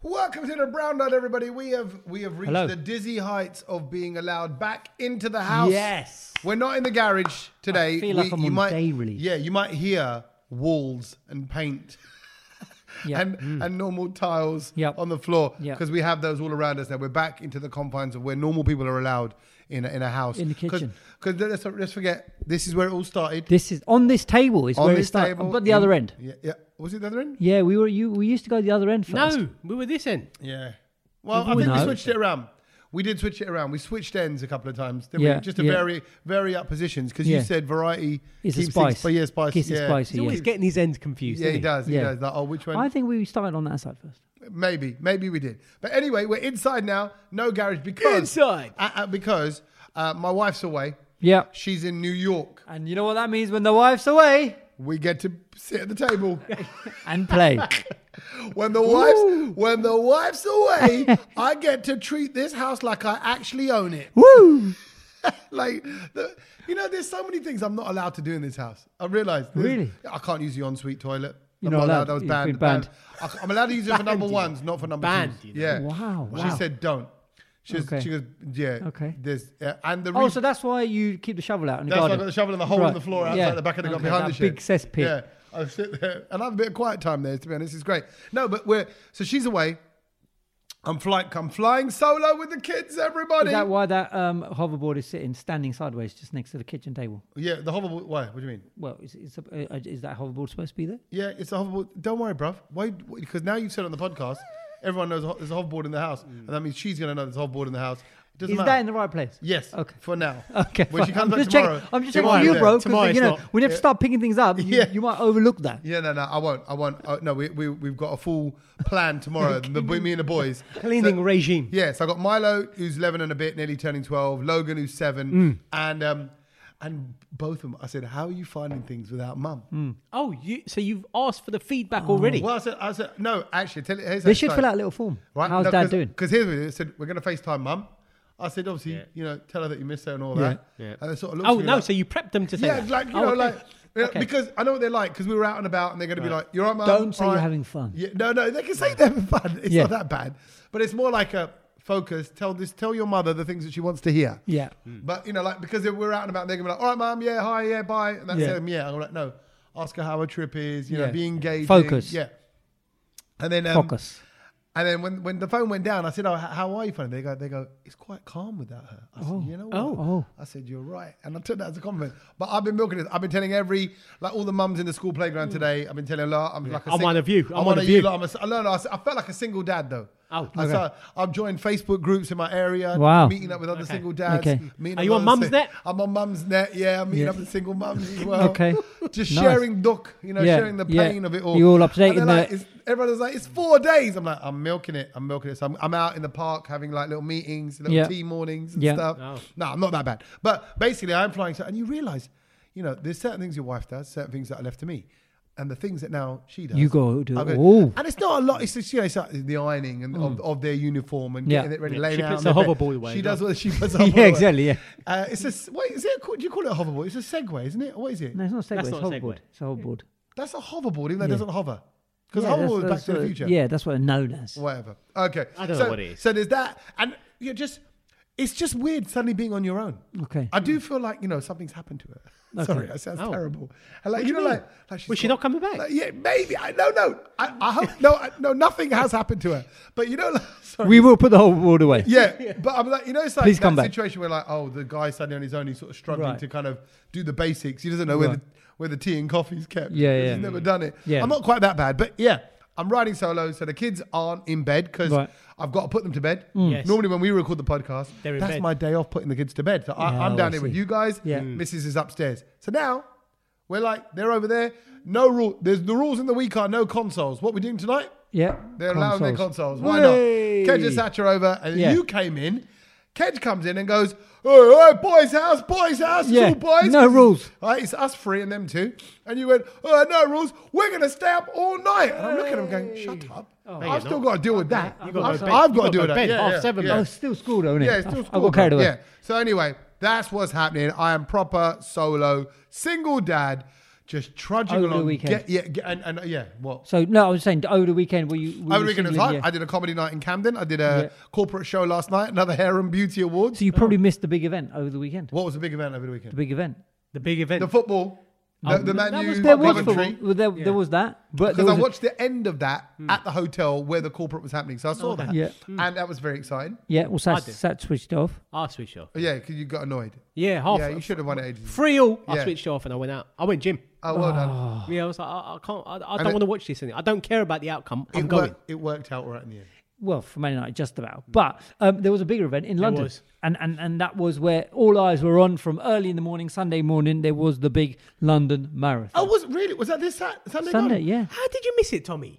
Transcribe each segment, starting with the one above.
Welcome to the Brown Night, everybody. We have reached Hello. the dizzy heights of being allowed back into the house. Yes. We're not in the garage today. I feel like I'm on day release. Yeah, you might hear walls and paint Yep. and normal tiles Yep. on the floor Yep. because we have those all around us now. We're back into the confines of where normal people are allowed in a house. In the kitchen. Because let's forget, this is where it all started. This is on this table is On where this it started. table But the other end. Yeah. Was it the other end? Yeah, we used to go the other end first. No, we were this end. Yeah. Well, I always think we known. switched it around. We did switch it around. We switched ends a couple of times, didn't Yeah, we? Just to yeah. vary up positions because Yeah. you said variety It's a keeps spice. But yeah, spice. Keeps it yeah. spicy. He's always Yeah. getting his ends confused. Yeah, he isn't does. He Yeah. does. Like, oh, which one? I think we started on that side first. Maybe we did. But anyway, we're inside now. No garage because Inside. because my wife's away. Yeah. She's in New York. And you know what that means when the wife's away? We get to sit at the table. And play. When the wife's away, I get to treat this house like I actually own it. Woo! There's so many things I'm not allowed to do in this house. I realised. Really? I can't use the ensuite toilet. You're I'm not allowed. That was You've banned. been banned. I'm allowed to use it for number Banned, ones, not for number Banned, twos. you know. Yeah. Wow, She wow. said don't. She goes, yeah. Okay. There's and the Oh, so that's why you keep the shovel out in the that's why I garden. got the shovel in the hole in Right. the floor outside Yeah. the back of the Okay, behind that the shed. big cesspit. Yeah. I sit there and I have a bit of quiet time there, to be honest. It's great. No, but so she's away. I'm flying solo with the kids, everybody. Is that why that hoverboard is standing sideways just next to the kitchen table? Yeah, the hoverboard. Why? What do you mean? Well, is that hoverboard supposed to be there? Yeah, it's a hoverboard. Don't worry, bruv. Why? Because now you've said it on the podcast, everyone knows there's a hoverboard in the house. And that means she's going to know there's a hoverboard in the house. It doesn't Is matter. that in the right place? Yes. Okay. For now. Okay. When she fine. comes I'm back just tomorrow. checking. I'm just she checking might with be you, there. bro. Tomorrow Because it's not. whenever you start picking things up, Yeah. you might overlook that. Yeah, no, I won't. No, we've got a full plan tomorrow. Me and the boys. Cleaning regime. Yeah, so I got Milo, who's 11 and a bit, nearly turning 12. Logan, who's 7. And both of them, I said, how are you finding things without mum? Oh, so you've asked for the feedback already? Well, I said, no, actually, here's how They it should started. fill out a little form. Right? How's No, Dad doing? Because here's what it said, we're going to FaceTime mum. I said, obviously, tell her that you miss her and all that. Yeah. And they sort of looked Oh, at me no, like, so you prepped them to say yeah, that? like, you Oh, know, okay. like, Okay. because I know what they're like, because we were out and about and they're going to be like, you're right, mum. Don't say All you're right." having fun. Yeah, no, they can say they're having fun. It's Yeah. not that bad. But it's more like a focus. Tell your mother the things that she wants to hear. Yeah. But, because we're out and about, they're going to be like, all right, mum, yeah, hi, yeah, bye. And that's Yeah. it. Yeah. I'm like, no, ask her how her trip is, Yeah. be engaged. Focus. Yeah. And then, Focus. and then when the phone went down, I said, oh, how are you finding it? They go, it's quite calm without her. I said, you know what? Oh. I said, you're right. And I took that as a compliment. But I've been milking it. I've been telling all the mums in the school playground today, I've been telling a lot. I'm one of you. I'm one of you. lot. I felt like a single dad, though. Oh, I've joined Facebook groups in my area. Wow. Meeting up with other single dads. Okay. meeting Are up you with on other Mum's Net? I'm on Mum's Net, yeah. I'm meeting up with single mums as well. Okay. Just Nice. sharing duck, Yeah. sharing the pain Yeah. of it all. You're all up to date And in they're the- like, everyone's like, it's 4 days. I'm like, I'm milking it. So I'm out in the park having like little meetings, little Yeah. tea mornings and Yeah. stuff. Oh. No, I'm not that bad. But basically, I'm flying. And you realize, there's certain things your wife does, certain things that are left to me. And the things that now she does. You go do I it go- all. And it's not a lot. It's just, it's like the ironing and of their uniform and Yeah. getting it ready, Yeah. laying She out. puts on the their bed. hoverboard away She as does well. what she puts the Yeah, hoverboard away. exactly. Yeah. Is it? Do you call it a hoverboard? It's a Segway, isn't it? Or what is it? No, it's not a Segway. That's It's a not a hoverboard. Segway. It's a hoverboard. That's a hoverboard, even though it Yeah. doesn't hover. Because Yeah, a hoverboard is that's Back to the what- Future. Yeah, that's what it's known as. Whatever. Okay. I don't know what it is. So there's that, and it's just weird suddenly being on your own. Okay. I do feel like something's happened to her. Okay. Sorry, that sounds Oh. terrible. And like What do you mean? like she's Was she got- not coming back? Like, yeah, maybe. I hope no. Nothing has happened to her. But sorry. We will put the hoverboard away. Yeah, but I'm like, it's like Please that come back. situation where the guy's suddenly on his own, he's sort of struggling Right. to kind of do the basics. He doesn't know Right. where the tea and coffee's kept. Yeah, 'cause yeah. He's never done it. Yeah. I'm not quite that bad, but yeah, I'm riding solo, so the kids aren't in bed because Right. I've got to put them to bed. Yes. Normally when we record the podcast, They're in that's bed. my day off putting the kids to bed. So Yeah, I'm down I here with see. you guys. Yeah. Mrs. is upstairs. So now we're like, they're over there. No rule. There's the rules in the week are no consoles. What we doing tonight? Yeah. They're allowing their consoles. Why Hooray! not? Kedge and Satch are over, and Yeah. you came in. Kedge comes in and goes, oh, boys' house, it's Yeah, all boys. no rules. Right, it's us three and them two. And you went, oh, no rules, we're going to stay up all night. And I'm looking at him going, shut up. I've still got to deal with that. You've got to go to bed. I've You've got to got deal with to that. bed Yeah, half 7, yeah. Oh, it's still school, though, isn't it? Yeah, it's still I school. got carried away. Yeah. So anyway, that's what's happening. I am proper solo, single dad, just trudging Over the along. weekend. What? So no, I was saying over the weekend were you? Over the weekend it was hard. Yeah. I did a comedy night in Camden. I did a corporate show last night. Another Hair and Beauty Awards. So you probably missed the big event over the weekend. What was the big event over the The weekend? big event. The big event. The football. The Man that U was There was Coventry. football. There was that, but there Because I was watched the end of that at the hotel where the corporate was happening. So I saw that. Yeah. And that was very exciting. yeah. Well, I did. Sat switched off. I switched off. Yeah, because you got annoyed. Yeah, half. Yeah, you should have won it ages ago. 3-3. I Yeah. switched off and I went out. I went gym. Oh, well done. Yeah, I was like, I can't. I And don't want to watch this anymore. I don't care about the outcome. I'm It going. worked, it worked out right in the end. Well, for Man United, just about. But there was a bigger event in London. was. And that was where all eyes were on from early in the morning, Sunday morning. There was the big London Marathon. Oh, was it really? Was that this Sunday? Sunday, night? yeah. How did you miss it, Tommy?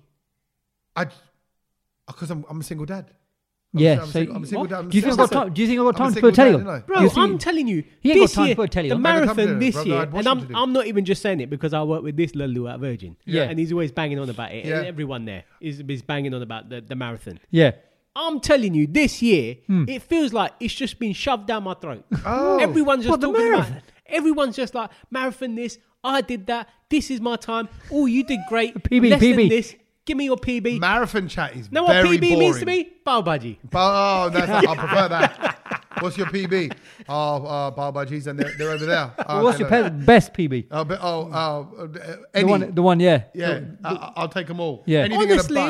Because I'm a single dad. Yeah, I'm so a single dad. do you think I got time? Do you think I got I'm a time to single put a telly dad, on? didn't I? Bro, You think- I'm telling you, He ain't got this time year, to put a telly the on. I got time to do marathon it, this brother. I year, had and washing to do. I'm not even just saying it because I work with this Lulu at Virgin. Yeah. And he's always banging on about it. Yeah. And everyone there is banging on about the marathon. Yeah. I'm telling you, this year, it feels like it's just been shoved down my throat. Oh. Everyone's just What, the talking about marathon? everyone's just like, marathon this, I did that, this is my time. Oh, you did great. PB, Less than PB. this. Give me your PB. Marathon chat is Know what very PB boring. means to me? Bao Bhaji. Oh, I prefer that. What's your PB? Oh, Bao Bhajis, and they're over there. What's your best PB? any. The one, yeah. Yeah, I'll take them all. Yeah. Anything in a Honestly, bun.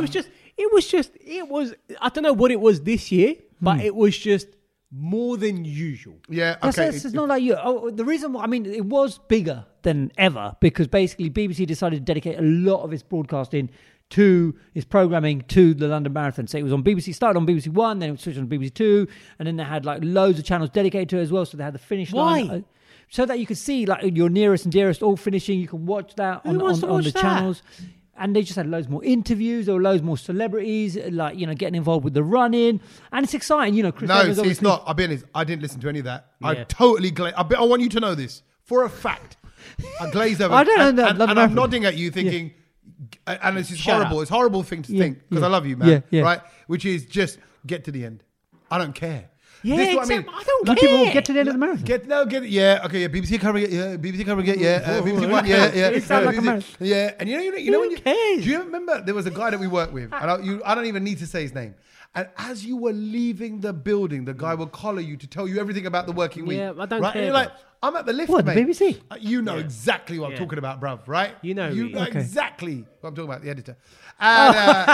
it was, I don't know what it was this year, but it was just more than usual. Yeah, That's, okay. it's not like you. Oh, the reason why, I mean, it was bigger than ever because basically BBC decided to dedicate a lot of its broadcasting to its programming to the London Marathon. So it was on BBC, started on BBC One, then it switched on BBC Two, and then they had like loads of channels dedicated to it as well. So they had the finish line. Why? So that you could see like your nearest and dearest all finishing. You can watch that Who wants to on watch the that? channels. And they just had loads more interviews. There were loads more celebrities, like, getting involved with the running. And it's exciting, Chris No, Evans see, it's obviously- not. I'll be honest. I didn't listen to any of that. I Yeah. totally I want you to know this for a fact. I glazed over. I don't know and, that. and, Love and I'm Marathon. nodding at you, thinking, and this is Shut horrible. up. It's a horrible thing to Yeah, think because yeah. I love you, man. Yeah. Right? Which is just get to the end. I don't care. Yeah, This is what except I don't Like care. people will get to the end of the marathon. Get it. Yeah, okay, yeah. BBC covering it. Yeah, BBC covering it. Yeah, BBC One. Yeah. It sounds like a BBC marathon. Yeah, and you know Who when you cares? do you remember there was a guy that we worked with, and I don't even need to say his name. And as you were leaving the building, the guy would collar you to tell you everything about the working week. Yeah, I don't right? care And you're like, about- I'm at the lift, What, the mate. BBC? You know exactly what I'm Yeah. talking about, bruv, right? You know me. Okay. exactly what I'm talking about, the editor. And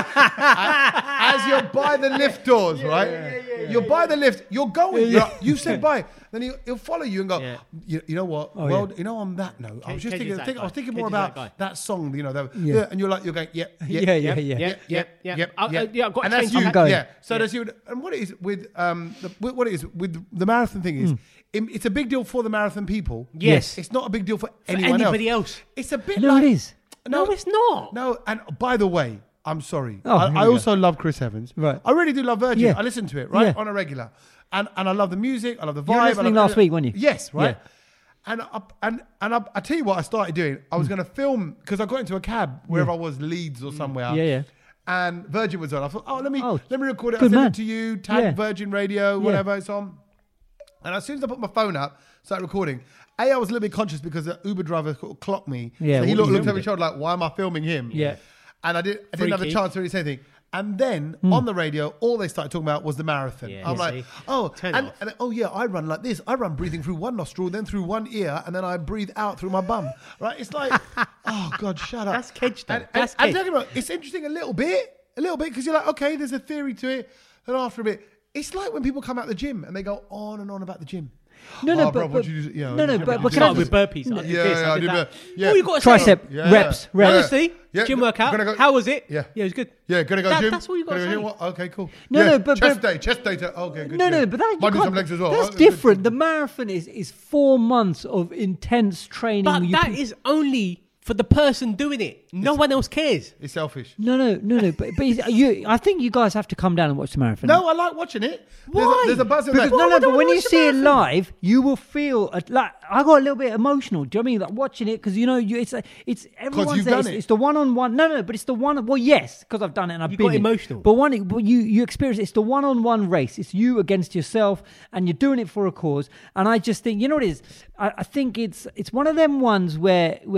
as you're by the lift doors, right? You're by the lift, you're going, you said bye. Then he'll follow you and go, Yeah. you know what? Oh, well, on that note, I was just Kedge is that thinking, I was guy. thinking Kedge more is that about guy. that song, Yeah. and you're going, Yeah. Yeah. I've got and to that's change you. I'm going. Yeah. So that's you. And what it is with what it is with the marathon thing is, it's a big deal for the marathon people. Yes. It's not a big deal for anyone anybody else. It's a bit No, like it is. No, it's not. No, and by the way, I'm sorry. Oh, here we I go. also love Chris Evans. Right. I really do love Virgin. Yeah. I listen to it, right? Yeah. On a regular. And I love the music. I love the vibe. You were I listening love- last week, weren't you? Yes, right. Yeah. And I tell you what I started doing. I was going to film because I got into a cab wherever I was, Leeds or somewhere. Yeah, yeah. And Virgin was on. I thought, let me record it. good I'll send man. it to you. Tag Yeah. Virgin Radio, whatever it's on. And as soon as I put my phone up, started recording. I was a little bit conscious because the Uber driver clocked me. Yeah, So he what you looked over filmed his shoulder like, why am I filming him? Yeah. And I didn't have a Freaky. chance to really say anything. And then on the radio, all they started talking about was the marathon. Yeah, I'm yeah. like, See? oh, Turn and, it off. and oh yeah, I run like this. I run breathing through one nostril, then through one ear, and then I breathe out through my bum. Right? It's like, oh God, shut up. That's Kedge, though. And That's I'm Kedge. talking about, it's interesting a little bit, because you're like, okay, there's a theory to it. And after a bit, it's like when people come out the gym and they go on and on about the gym. No, no, Oh, but, bruv, what you do? Yeah, no, no, you but did can I Start with just, burpees. I did Yeah, this, yeah, I did that. yeah. All you got to say. tricep, Yeah, reps, yeah. reps. Honestly, Yeah. gym workout. Gonna go- How was it? Yeah. Yeah, it was good. Yeah, gonna go gym. That's all you got Gonna to go say. gym? Okay, cool. No, Yeah, no, but- chest day. Okay, good. No, yeah. no, but that Might do you some can't- legs as well. That's Oh, good. different. The marathon is 4 months of intense training. But You that put- is only for the person doing it. No one else cares. It's selfish. No. But I think you guys have to come down and watch the marathon. No, I like watching it. Why? There's a buzz in Because that. but when you see it live, you will feel like I got a little bit emotional. Do you know what I mean? Like watching it because it's everyone's you've there. done It's, it. it's the one-on-one. No, but it's the one. Well, yes, because I've done it and I've You been got in. emotional. But you experience it's the one-on-one race. It's you against yourself, and you're doing it for a cause. And I just think what it is. I think it's one of them ones where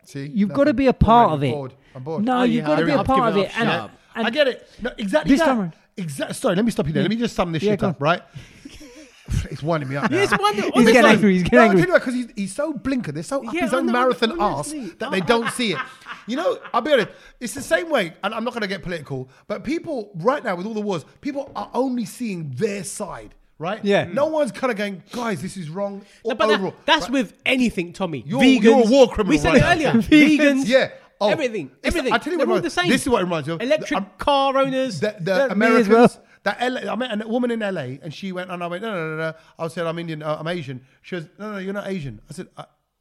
See, you've got to be a part of it. I'm bored. No, you've got to be a I've part of given it. up. Shut up. I get it. No, exactly This that. time around. Sorry, let me stop you there. Let me just sum this shit go up, right? It's winding me up now. Yes, one. He's getting angry. He's getting angry. because he's so blinkered. They're so up Yeah, his I own know, marathon honestly. ass that they don't see it. You know, I'll be honest. It's the same way, and I'm not going to get political, but people right now with all the wars, people are only seeing their side, right? Yeah. No one's kind of going, guys, this is wrong. No, but overall. that's Right? with anything, Tommy. You're Vegans. a war criminal We said right it now. earlier. Vegans. Vegans. Yeah. Oh, Everything. it's- Everything. I tell you They're what, all the same. this is what it reminds me of. Electric car owners. The me Americans. as well. I met a woman in LA, and she went, and I went, no. I said, I'm Indian, I'm Asian. She goes, no, you're not Asian. I said,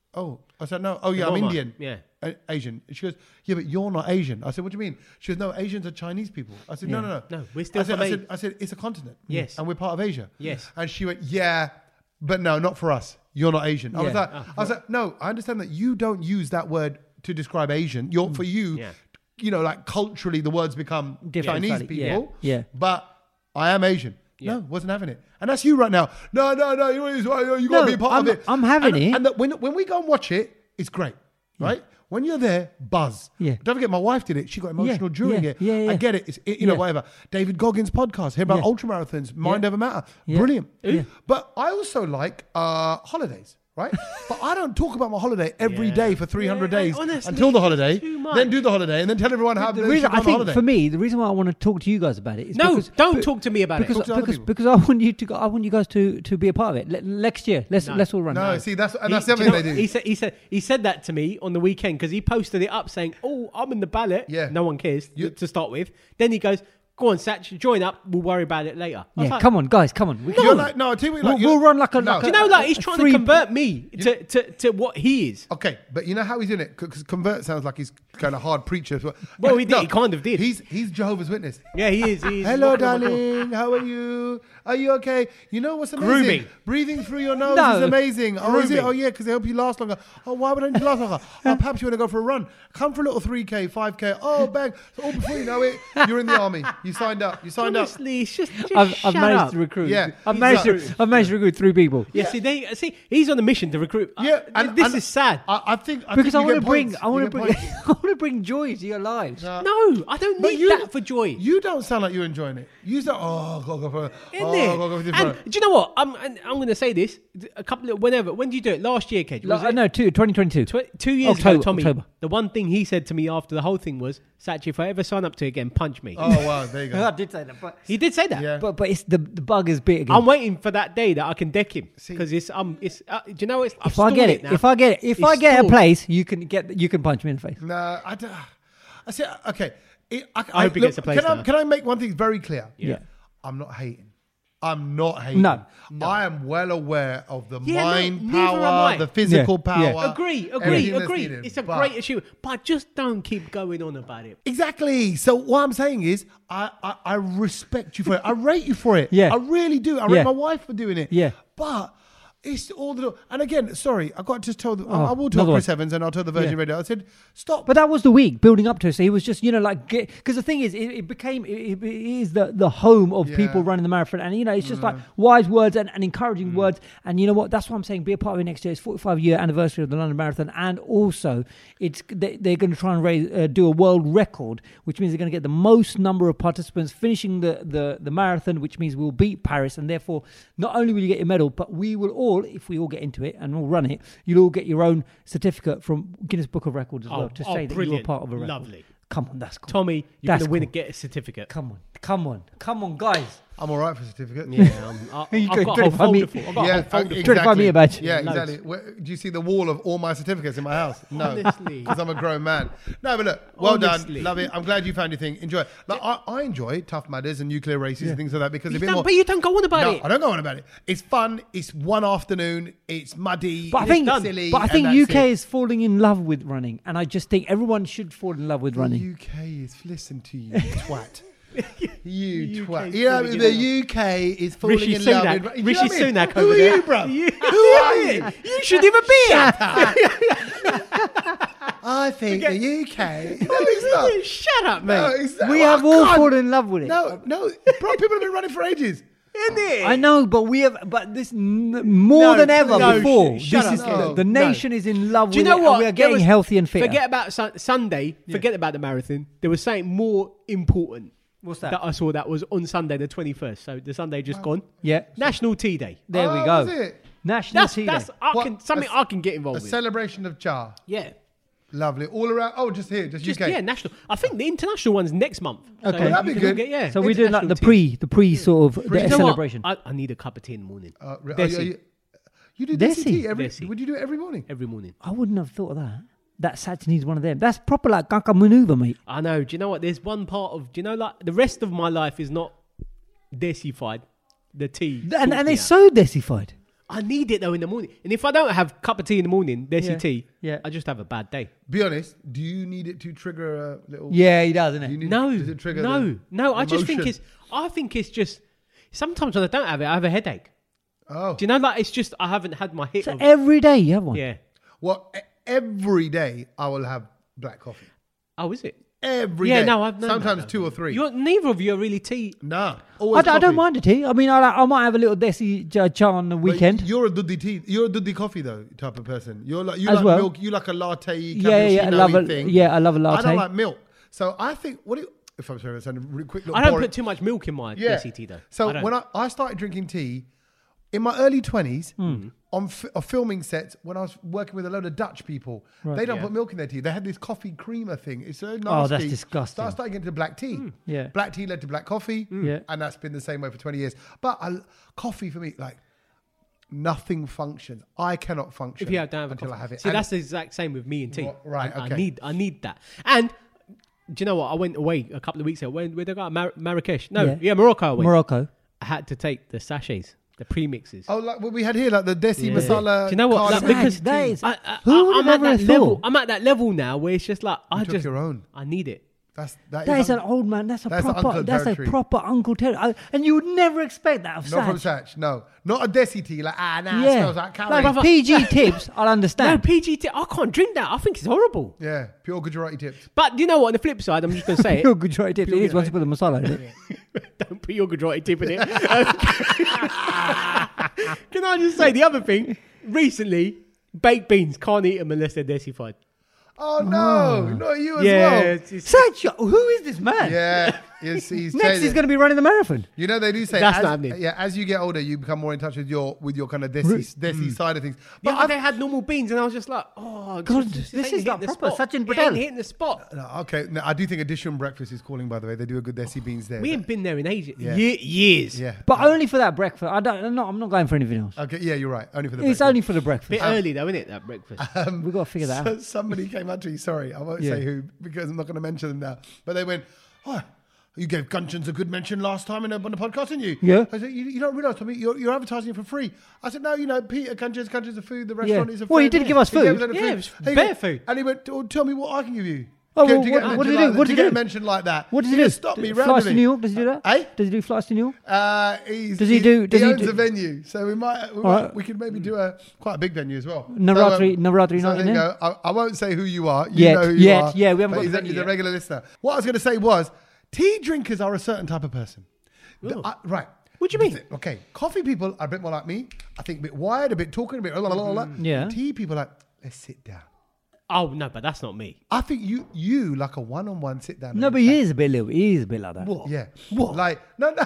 I said, no. Oh, yeah, I'm Walmart. Indian. Yeah. Asian. She goes, yeah, but you're not Asian. I said, what do you mean? She goes, no, Asians are Chinese people. I said, no. No, we're still from Asia. I said, it's a continent. Yes. And we're part of Asia. Yes. And she went, yeah, but no, not for us. You're not Asian. I was Yeah. like, no, I understand that you don't use that word to describe Asian. For you, Yeah. you know, like culturally, the words become Different, Chinese slightly. people. Yeah. But I am Asian. Yeah. No, wasn't having it. And that's you right now. No, you got to No, be a part of it. I'm having it. And when we go and watch it, it's great, right? When you're there, buzz. Yeah. Don't forget, my wife did it. She got emotional during it. Yeah. I get it. It's, you know, Yeah. whatever. David Goggins' podcast, hear about Yeah. ultramarathons, Mind Yeah. Over Matter. Yeah. Brilliant. Yeah. But I also like holidays. Right, but I don't talk about my holiday every Yeah. day for 300 Yeah, days honestly, until the holiday. too much. Then do the holiday, and then tell everyone how The they reason should go I on think holiday. for me, the reason why I want to talk to you guys about it is No, because, don't talk to me about because, it. Talk to other because, people. because I want you to go, I want you guys to be a part of it. Next year, let's all run. No, see, that's the other Do you thing know they what? do. He said that to me on the weekend because he posted it up saying, "Oh, I'm in the ballot." Yeah. No one cares You- to start with. Then he goes, "Go on, Satch, join up. We'll worry about it later." I was Yeah, like, come on, guys, come on. You're like, no, I tell you what, We'll run like a- no. like Do you know, like he's trying to Three- convert me to what he is. Okay, but you know how he's doing it? Because convert sounds like he's kind of hard preacher. Well, he did. He kind of did. He's Jehovah's Witness. Yeah, he is. He is. Hello, What am I called? darling. How are you? Are you okay? You know what's amazing? Grooming. Breathing through your nose No. is amazing. Oh, is it? Grooming. Oh, yeah, because they help you last longer. Oh, why would I need to last longer? Oh, perhaps you want to go for a run. Come for a little 3K, 5K. Oh, bang. So, oh, before you know it, you're in the army. You signed up. Honestly, it's just I've shut managed up. to recruit. Yeah. I've managed to recruit 3 people. Yeah, see, he's on a mission to recruit. Yeah, This is sad. I think Because I you want to get bring, points. I want You to get bring, points. I want to bring joy to your lives. No, I don't But need that for joy. You don't sound like you're enjoying it. You sound, go for Isn't oh, it? go for this And one. do you know what? I'm going to say this. A couple of when did you do it? Last year, Kedge. Was it? No, 2022. 2 years ago, Tommy. October. The one thing he said to me after the whole thing was, "Satch, if I ever sign up to it again, punch me." Oh, wow, there you I go. did say that, but He did say that. Yeah. but it's the bug is big again. I'm waiting for that day that I can deck him See- because it's do you know it's I've if I get stalled it, now. if I get It's a stalled. place, you can punch me in the face. No, I don't. I said, okay. I hope he gets a place now. Can I make one thing very clear? Yeah. I'm not hating. I'm not hating. No. I am well aware of the Yeah, no, mind neither am power, I. the physical Yeah, power. yeah. Agree. everything that's needed. It's a But- great achievement, but just don't keep going on about it. Exactly. So what I'm saying is, I respect you for it. I rate you for it. Yeah. I really do. I rate Yeah. my wife for doing it. Yeah. But it's all the. And again, sorry, I got to just tell. I will another tell Chris one. Evans and I'll tell the Virgin Yeah. Radio. I said, stop. But that was the week building up to it. So he was just, like, because the thing is, it became, it is the home of Yeah. people running the marathon. And, it's just like wise words and encouraging words. And you know what? That's what I'm saying. Be a part of it next year. It's 45-year anniversary of the London Marathon. And also, they're going to try and do a world record, which means they're going to get the most number of participants finishing the marathon, which means we'll beat Paris. And therefore, not only will you get your medal, but we will all, if we all get into it and all run it, you'll all get your own certificate from Guinness Book of Records as well to say that you were brilliant. part of a record. Lovely. Come on, that's cool. Tommy, you're That's going to win cool. and get a certificate. Come on, guys. I'm all right for certificate. Yeah, You I've got a whole 25 folder me- full. I've got a whole folder full. 25 meter badge. Yeah, Loads. exactly. Do you see the wall of all my certificates in my house? No, Honestly. because I'm a grown man. No, but look, well Honestly. done, love it. I'm glad you found your thing. Enjoy it. Like, I enjoy Tough Mudders and nuclear races and things like that because You a bit don't- more. but you don't go on about No, it. I don't go on about it. It's fun. It's one afternoon. It's muddy. But I it's think, silly. but I and think that's UK it. is falling in love with running, and I just think everyone should fall in love with running. The UK is listen to you, twat. You UK twat. is You know, falling in the UK is falling Rishi in love Sunak. with. Do you Rishi know what I mean? Sunak Who over are there. you, bro? You- Who are you? You should have a beer. I think the UK. No, it's not. Shut up, mate. No, it's not. We Oh, have all God. fallen in love with it. No, bro, people have been running for ages. Isn't it? I know, but more than ever before. Shut This up. is the nation is in love Do you with know it, what? and we are getting healthy and fit. Forget about Sunday. Forget about the marathon. There was something more important. What's that? That I saw that was on Sunday the 21st. So the Sunday just gone. Yeah, National Tea Day. there we Oh, go. was it? National Tea Day. That's What? something I can get A involved with. celebration of Cha. Yeah. Lovely. All around. Oh, just here, just UK. Yeah, national. I think the international one's next month. Okay. you That'd be can good. all get- yeah. So we're doing like International the pre sort of tea. You know what? celebration. I need a cup of tea in the morning. You do Desi. Desi tea every? Desi. Would you do it every morning? Every morning. I wouldn't have thought of that. That Saturday needs one of them. That's proper like Gaka maneuver, mate. I know. Do you know what? There's one part of. Do you know like the rest of my life is not desified. The tea. And sorts me they're out. so desified. I need it though in the morning. And if I don't have a cup of tea in the morning, desi tea, yeah. I just have a bad day. Be honest. Do you need it to trigger a little? Yeah, he does, isn't Do you it? need, No, Does it trigger no. I just think emotion? I think it's just. Sometimes when I don't have it, I have a headache. Oh. Do you know? Like it's just I haven't had my hit. So of, every day you have one. yeah. Well, every day I will have black coffee. Oh, is it? Every Yeah, day. no, I've known Sometimes that. 2 or 3. Neither of you are really tea. Nah. I Always don't coffee. mind the tea. I mean, I might have a little desi cha on the But weekend. You're a Duddy tea. You're a Duddy coffee though type of person. You As like well. milk. You like a latte. Yeah. I love a thing. yeah. I love a latte. I don't like milk. So I think if I'm sorry, that's a really quick little I don't boring- put too much milk in my Yeah. desi tea though. So I don't. when I started drinking tea in my early 20s Hmm. on filming sets when I was working with a load of Dutch people, they don't Yeah. put milk in their tea. They had this coffee creamer thing. It's so nasty. Oh, that's disgusting. So I started getting into black tea. Yeah. Black tea led to black coffee. Yeah. And that's been the same way for 20 years. But coffee for me, like nothing functions. I cannot function if you don't have a until coffee. I have it. See, And- that's the exact same with me and tea. Right, I okay. need that. And do you know what? I went away a couple of weeks ago. Where did I go? Marrakesh. No, Yeah. Morocco. I went. Morocco. I had to take the sachets, the premixes. Oh, like what we had here, like the Desi Yeah. masala. Do you know what? cardamom Like, because tea. that is- I'm would at have that ever level. thought? I'm at that level now where it's just like I took just your own. I need it. That That is an old man. That's That's proper. uncle That's territory. a proper Uncle Terry. And you would never expect that of Not from Saj. Satch, no. Not a Desi tea, like, it Yeah. smells like curry. Like Brother- PG tips, I'll No understand. PGT. I can't drink that. I think it's horrible. Yeah, pure Gujarati tips. But you know what? On the flip side, I'm just going to say it. Your Gujarati tips. It is once you put the masala in it. Don't put your Gujarati tip in it. Can I just say the other thing? Recently, baked beans can't eat them unless they're desified. Oh, no, not you as Yeah, well. it's- Saj, who is this man? Yeah, he's Next, changing. he's going to be running the marathon. You know, they do say That's as, not happening. yeah, as you get older, you become more in touch with your kind of Desi side of things. the But other day had normal beans, and I was just like, oh, God, this this ain't is like hitting the proper spot. Sachin It Patel. ain't hitting the spot. no, okay, no, I do think Addition Breakfast is calling, by the way. They do a good Desi beans there. We ain't been there in ages. Yeah. Years. Yeah. But only for that breakfast. I'm not going for anything else. Okay, yeah, you're right. Only for the It's breakfast. only for the breakfast. Bit early though, isn't it? That breakfast. We've got to figure that out. Somebody came up to me, sorry, I won't say who because I'm not going to mention them now. But they went, oh, you gave Gunchans a good mention last time on the podcast, didn't you? Yeah. I said, you don't realise, Tommy, you're advertising it for free. I said, no, Peter Gunchans of food, the restaurant is a Well, he food. did give us He gave food. us the Yeah, food. it was He bare went- food. And he went, oh, tell me what I can give you. Oh, To well, get what a mention did he like do? that- What to did get he a do? mention like that. What does he He do? just stopped me Flights randomly. to New York? Does he do that? Eh? Does he do flights to New York? Does he owns do- a venue, so we could maybe do quite a big venue as well. Navratri So night there in you there? go. I won't say who you are. You Yet, know who you yet, are. yeah, we haven't but got the venue he's a yet. regular listener. What I was going to say was, tea drinkers are a certain type of person. Ooh. Right. What do you mean? Okay, coffee people are a bit more like me. I think a bit wired, a bit talking, a bit blah, blah, blah, blah. Yeah. Tea people are like, let's sit down. Oh no, but that's not me. I think you like a one-on-one sit down. No, and but chat. he is a bit little. He is a bit like that. What? Yeah. What? Like, no.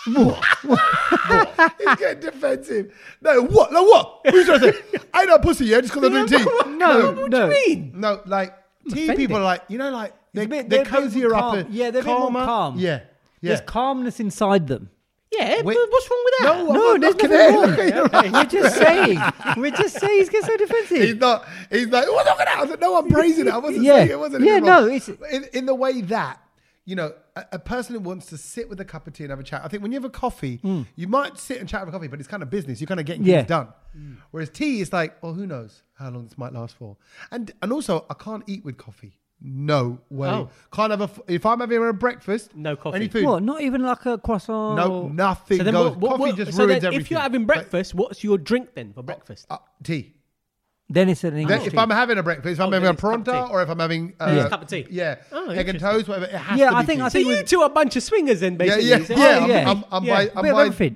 He's getting defensive. No, what? No, what? Who's trying to say? I ain't no pussy, yeah, just because I drink tea. No, What no. do you mean? No, like, tea offended. people are like, you know, like, they're a bit- they're they're a bit cozier more up. calm. and Yeah, they're a bit more calmer. calm. Yeah. Yeah. There's calmness inside them. Yeah, Wait. but what's wrong with that? No, I'm No, not there's knocking nothing it. wrong. Look at you. We're just saying. We're just saying. He's getting so defensive. He's not. He's like, well, look at that. I said, no, I'm praising it. I wasn't Yeah. saying it wasn't. Yeah, anything no, wrong. it's- in the way that, you know, a person who wants to sit with a cup of tea and have a chat. I think when you have a coffee, you might sit and chat with a coffee, but it's kind of business. You're kind of getting Yeah. things done. Whereas tea is like, well, who knows how long this might last for. And also, I can't eat with coffee. No way. Oh. Can't have if I'm having a breakfast, No coffee. any food. What? Not even like a croissant? No, nothing So then goes. what, Coffee just so ruins then everything. if you're having breakfast, what's your drink then for breakfast? Tea. Then it's an Then English if tea. I'm having a breakfast, if I'm then having a it's cup of pronto tea. or if I'm having It's a cup of tea. yeah, Oh, egg and interesting. toast, whatever, it has Yeah, to be I think- tea. I So think you we- two are a bunch of swingers then, yeah, basically. yeah, is it? yeah. Oh, yeah. I'm Yeah. by, a I'm bit of by everything.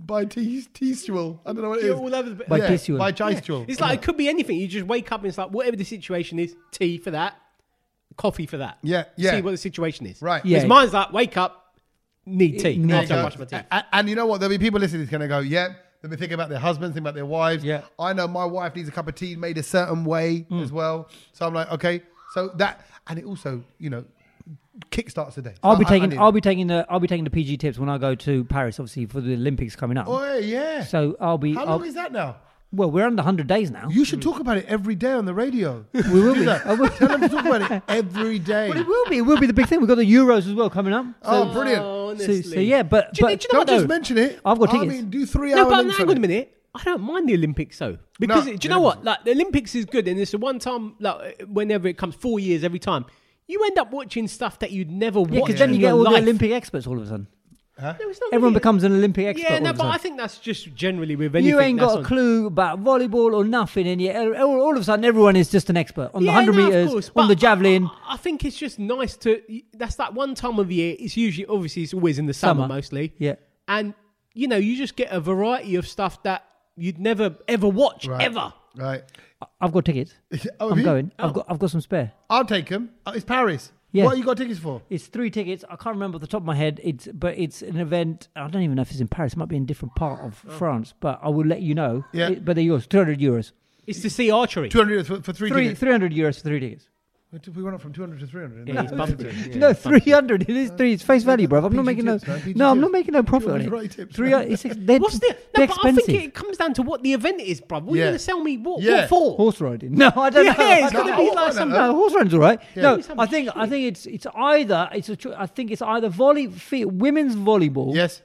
Teastual. I don't know what it You're is. all over the By Yeah, Teastual. by Teastual. It's like it could be anything. You just wake up and it's like whatever the situation is, tea for that, coffee for that. Yeah. See what the situation is. Right. Yeah. Because mine's like wake up, need tea. Need After tea. I brush my teeth. And you know what? There'll be people listening who's going to go, yeah. They'll be thinking about their husbands, thinking about their wives. Yeah. I know my wife needs a cup of tea made a certain way as well. So I'm like, okay. So that, and it also, kickstarts the day. I'll be I taking need- the PG tips when I go to Paris, obviously for the Olympics coming up. Oh, yeah. So I'll be. How long is that now? Well, we're under 100 days now. You should talk about it every day on the radio. We will Do be. that. I will. Tell them to talk about it every day. Well, it will be. It will be the big thing. We've got the Euros as well coming up. Oh, brilliant. Honestly. So yeah, but Do you know Don't what, just though? mention it. I've got I tickets. mean, do 3 No, hour but links hang on on a it. minute. I don't mind the Olympics though, because No, do you know what? Like the Olympics is good, and it's the one time, like whenever it comes, 4 years every time, you end up watching stuff that you'd never yeah, watch because then in you get your all life. the Olympic experts all of a sudden. No, it's not Everyone really- becomes an Olympic expert. Yeah, all no, of a but I sudden. think that's just generally with anything. You ain't that's got a on- clue about volleyball or nothing, and yet all of a sudden everyone is just an expert on the Yeah, 100 no, of meters, course, on but the javelin. I think it's just nice to. That's that one time of year. It's usually, obviously, it's always in the summer mostly. Yeah. And you just get a variety of stuff that you'd never ever watch Right. ever. Right. I've got tickets. Oh, have I'm you? going. I've got some spare. I'll take them. It's Paris. Yeah. What you got tickets for? It's 3 tickets. I can't remember off the top of my head. It's an event. I don't even know if it's in Paris. It might be in a different part of France, but I will let you know. Yeah. But they're yours. 200 euros. It's to see archery. 200 for three tickets. 300 euros for 3 tickets. We went up from 200 to 300. Yeah, he's bumped it. Yeah, No, he's bumped it. 300. It is 3. It's face value, bro. I'm not PG making no. tips, man, PG No, I'm tips. not making no profit on You're it. right tips, 300. They're, What's the? they're No, but I expensive. think it comes down to what the event is, bro. What are you Yeah. going to sell me? What Yeah. for? Horse riding? No, I don't Yeah, know. it's I gonna don't be know. like some- No, horse riding's all right. No, Some I think it's either I think it's either women's volleyball. Yes.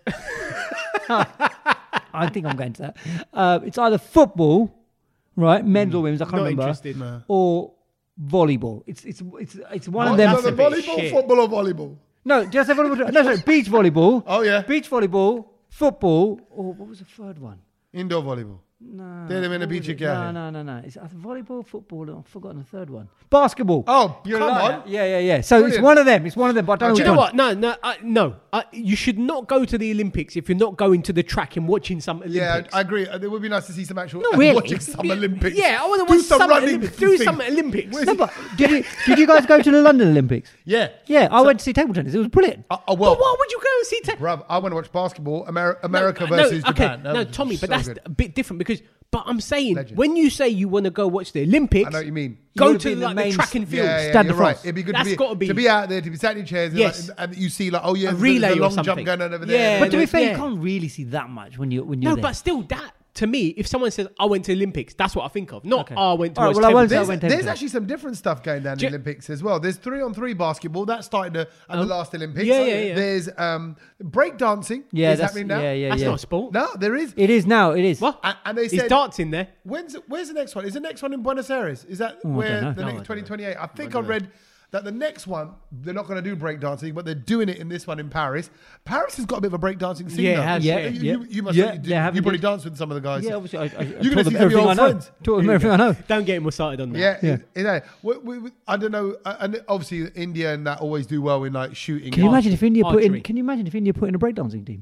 I think I'm going to that. It's either football, right, men's or women's. I can't Not remember. interested. No. Or volleyball. It's one of What, them. so the bit volleyball, shit. football or volleyball? No, just a volleyball. No, sorry, beach volleyball. Oh, yeah. Beach volleyball, football, or what was the third one? Indoor volleyball. No. They're in the what beach was it? again. No. It's either volleyball, football, and I've forgotten the third one. Basketball. Oh, You're come right. on. Yeah. So it's Brilliant. one of them. It's one of them, but I don't Do you know know which one. what? No. You should not go to the Olympics if you're not going to the track and watching some Olympics. Yeah, I agree. It would be nice to see some actual. Not really. Watching some Olympics. Yeah, I want to Do watch some some running Olympics. Do thing. some Olympics. Where's No, but did you guys go to the London Olympics? Yeah. Yeah, I went to see table tennis. It was brilliant. Well, But why would you go and see? bruv, I want to watch basketball. America No, versus okay, Japan. That no, was Tommy, but so that's good. a bit different because. But I'm saying, Legend. when you say you want to go watch the Olympics, I know what you mean. You go wanna to be in the like main the track and field. Yeah, Stade de you're right. France. It'd be good That's gotta to be- be out there, to be sat in your chairs, and, Yes. and you see like, oh yeah, A there's relay a or long jump something. going on over Yeah, there. But to be fair, yeah. you can't really see that much when you're No, there. but still, that to me, if someone says I went to the Olympics, that's what I think of. Not Okay. I went to All right, watch well, I won't table say I tennis. went There's tennis. actually some different stuff going down in the Ju- Olympics as well. There's 3-on-3 basketball that started at the last Olympics. Yeah. There's break dancing. Yeah, is that's happening now. That's not a sport. No, there is. Oh, It is now. It is. What? And they Is said, darts in there? where's the next one? Is the next one in Buenos Aires? Is that Oh, I where don't know. the No, next I 2028? I think I read that the next one, they're not going to do breakdancing, but they're doing it in this one in Paris. Paris has got a bit of a breakdancing scene Yeah, it now. has, yeah. You must Yeah, do, they have you probably indeed. danced with some of the guys. Yeah, obviously. I You're taught gonna them see some of everything your I know. friends. Taught them everything I know. Don't get him started on that. Yeah. I don't know. And obviously, India and that always do well in like shooting. Can you imagine if India put in? Archery. Can you imagine if India put in a breakdancing team?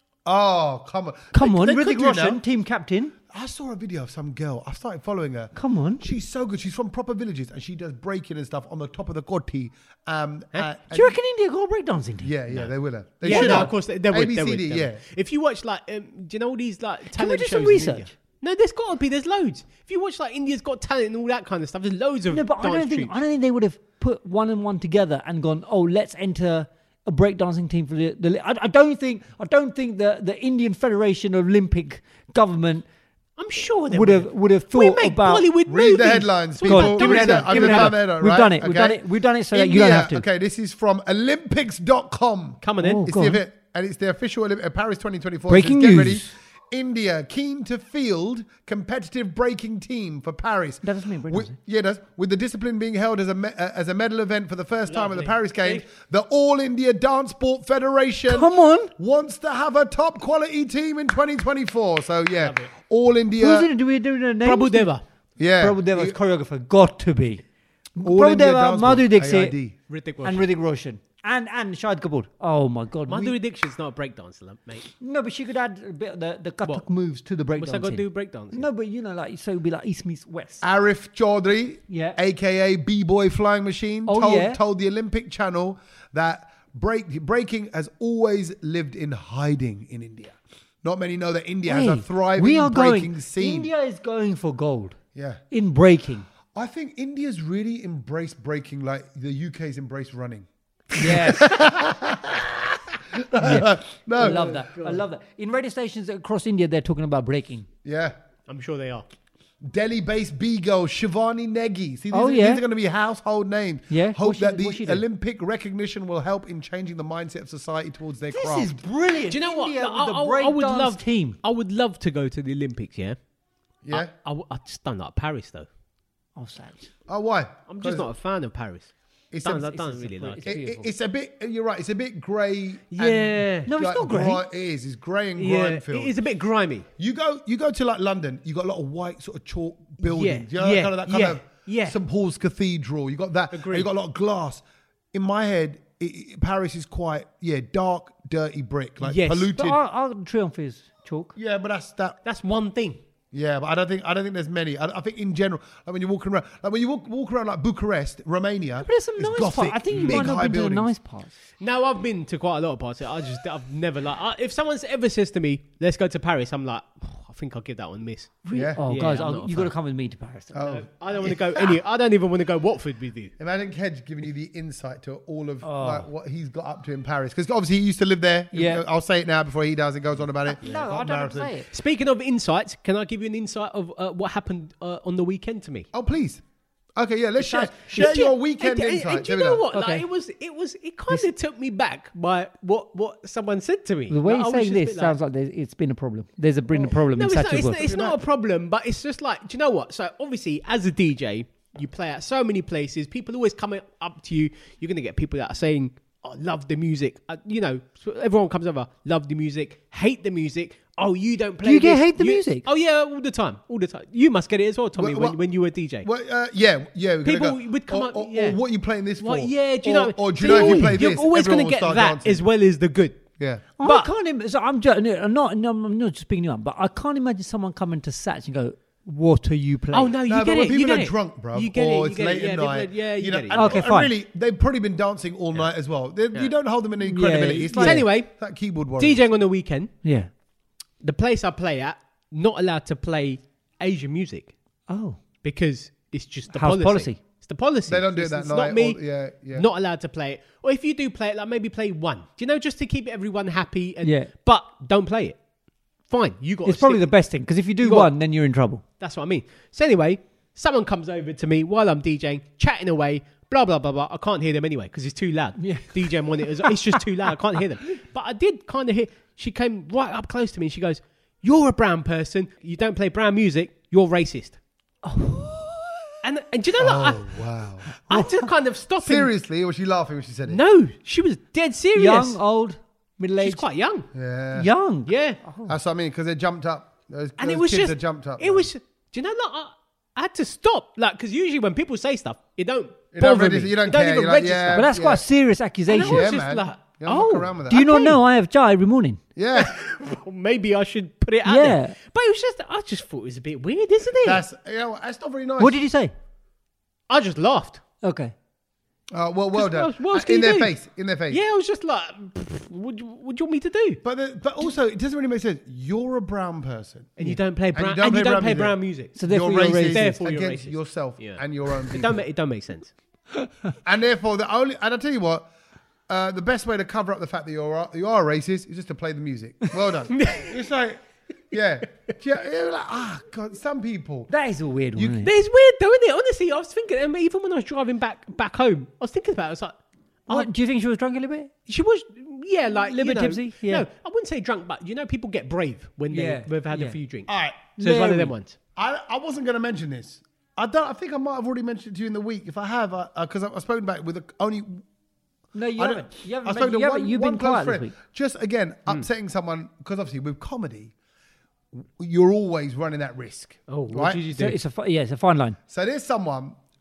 Oh, come on. Come on, They could Hrithik do Roshan, now. team captain. I saw a video of some girl. I started following her. Come on. She's so good. She's from proper villages and she does breaking and stuff on the top of the Koti. Do you reckon India got a breakdancing team? Yeah, they will have. They Yeah, should no, have. of course they would. They would, ABCD, they would. yeah. If you watch like, do you know all these like talent Can we do shows some in research? India? No, there's got to be. There's loads. If you watch like India's Got Talent and all that kind of stuff, there's loads of No, but I dance don't think they would have put one and one together and gone, oh, let's enter a breakdancing team for the. I don't think the Indian Federation Olympic government I'm sure they would have thought We make about. Bollywood Read movies. the headlines, Go people. on, give me Read the headline, I've give me been the found headline. there, We've right? done it, we've Okay. done it, we've done it so that you don't have to. Okay, this is from Olympics.com. Come on in. Oh, It's go the on. event, and it's the official Paris 2024. Breaking It says, Get news. ready. India keen to field competitive breaking team for Paris. That doesn't mean breakdancing. Yeah, it does. With the discipline being held as a medal event for the first time at the Lovely. Paris Games, See? the All India Dance Sport Federation Come on. wants to have a top quality team in 2024. So yeah, Love it. All India. Who's in it? Do we do the names? Prabhu Deva, Yeah, Prabhudeva's choreographer got to be. All India Prabhudeva, Dance Madhuri Sport, Dixit, AID. Hrithik and Roshan. Hrithik Roshan. And Shahid Kapoor. Oh my God. Madhuri Dixit's not a breakdancer, mate. No, but she could add a bit of the Kathak moves to the breakdancing. What's that got to do with breakdancing? No, but like so it'd be like East meets West. Arif Chaudhry, Yeah. aka B-Boy Flying Machine, Oh, told the Olympic Channel that breaking has always lived in hiding in India. Not many know that India has a thriving breaking scene. India is going for gold Yeah. in breaking. I think India's really embraced breaking like the UK's embraced running. Yes. No. I love that. I love that. In radio stations across India, they're talking about breaking. Yeah. I'm sure they are. Delhi-based B-girl Shivani Negi. See, these are going to be household names. Yeah. Hope that what's she the doing? Olympic recognition will help in changing the mindset of society towards their This craft. is brilliant. Do you know what? India I with the would breakdance love team. I would love to go to the Olympics. Yeah. Yeah. I just don't like Paris though. Oh, sad. Oh, why? I'm just not a fan of Paris. It's I a- don't really like it. beautiful. It's a bit. You're right. It's a bit grey. Yeah. No, it's not grey. It is. It's grey and Yeah, grime filled. it is a bit grimy. You go to like London. You got a lot of white sort of chalk buildings. Yeah, You know, yeah, that kind of yeah. St Paul's Cathedral. You got that. And Agreed. you got a lot of glass. In my head, Paris is quite dark, dirty brick, like Yes. polluted. But our Triumph is chalk. Yeah, but that's that. That's one thing. Yeah, but I don't think there's many. I think in general, like when you're walking around, walk around like Bucharest, Romania. But there's some it's nice gothic, parts. I think you big, might not high been to the buildings. nice parts. No, I've been to quite a lot of parts. I've never like. If someone's ever says to me, "Let's go to Paris," I'm like, I think I'll give that one a miss. Yeah. Oh, Yeah, guys, I'm not a you got to fan. come with me to Paris. Oh. I don't want to go I don't even want to go Watford with you. Imagine Kedge giving you the insight to all of Oh. like, what he's got up to in Paris. Because obviously he used to live there. Yeah. I'll say it now before he does and goes on about it. No, I don't have to say it. Speaking of insights, can I give you an insight of what happened on the weekend to me? Oh, please. Okay, yeah, let's share Did you- your weekend and insight. do you There we know go. what? Okay. Like, it kind of took me back by what someone said to me. The way Like, I you're was saying just a this bit sounds like it's been a problem. There's been a problem No, in it's not, Satch's work. it's not a problem, but it's just like, do you know what? So obviously, as a DJ, you play at so many places. People always come up to you. You're going to get people that are saying, "Oh, love the music." So everyone comes over, love the music, hate the music. Oh, you don't play. Do you get this. hate the music? Oh yeah, all the time. You must get it as well, Tommy, Well, when you were DJ. Well, yeah. We're gonna People go. would come or, up, or, yeah. or what are you playing this for? Well, yeah, do you or, know? Or do you know if you play you're this, always everyone going to will get start that dancing. as well as the good. Yeah. I But- can't. So I'm not just picking you up, but I can't imagine someone coming to Satch and go, "What are you playing?" Oh no, you No, get but when it. You people get are it. drunk, bro, You get or it. it's You get late it. at Yeah, night, yeah, you get it. and- Okay, and fine. Really, they've probably been dancing all night as well. You don't hold them in any credibility. It's yeah. like So anyway, that keyboard warrior. DJing on the weekend. Yeah. The place I play at, not allowed to play Asian music Oh. because it's just the House policy. It's the policy. They don't do it It's- that it's night. Not me. Or, yeah. Not allowed to play it. Or if you do play it, like maybe play one. Do you know, just to keep everyone happy. And, Yeah. But don't play it. Fine. You got. It's probably the best thing because if you do You got- one, then you're in trouble. That's what I mean. So anyway, someone comes over to me while I'm DJing, chatting away, blah, blah, blah, blah. I can't hear them anyway because it's too loud. Yeah. DJ monitors, it's just too loud. I can't hear them. But I did kind of hear, she came right up close to me and she goes, "You're a brown person. You don't play brown music. You're racist." And do you know, like, Wow. I had to kind of stop him. Seriously, or was she laughing when she said it? No, she was dead serious. Young, old, middle She's aged. quite young. Yeah. Young. Yeah. That's what I mean, because they jumped up. Those And it was kids just, that jumped up. it was, do you know, like, I had to stop. Like, because usually when people say stuff, it don't You don't bother register- me. you don't It care. even You're like, register. yeah. But that's quite a serious accusation. And I was Yeah, just man. like, You don't muck oh, around with that. Do you not Okay. know I have chai every morning? Yeah. Well, maybe I should put it out Yeah. there. But it was just, I just thought it was a bit weird, isn't it? That's not very nice. What did you say? I just laughed. Okay. Well done. what else can In you their do? face. In their face. Yeah, I was just like, what do you want me to do? But also, it doesn't really make sense. You're a brown person. And you don't play you brown, don't play brown brown music. music. So therefore You're you're racist racist. Therefore you're against racist. yourself Yeah. and your own It people. don't make sense. And therefore, and I'll tell you what, the best way to cover up the fact that you are a racist is just to play the music. Well done. It's like, yeah. You're like, God, some people. That is a weird one. isn't it? It's weird though, isn't it? Honestly, I was thinking, even when I was driving back home, I was thinking about it. I was like, What, do you think she was drunk a little bit? she was, yeah, like, Little bit tipsy? Yeah. No, I wouldn't say drunk, but you know, people get brave when Yeah, they've had yeah. a few drinks. All right. So it's one of Mary. them ones. I wasn't going to mention this. I think I might have already mentioned it to you in the week. If I have, because I've spoken about it with only. No, you I haven't. don't- You haven't. I spoke to one, You've one been close quiet this friend. week. Just again, upsetting someone because obviously with comedy, you're always running that risk. Oh, what right? did you So do? it's a fine line. So there's someone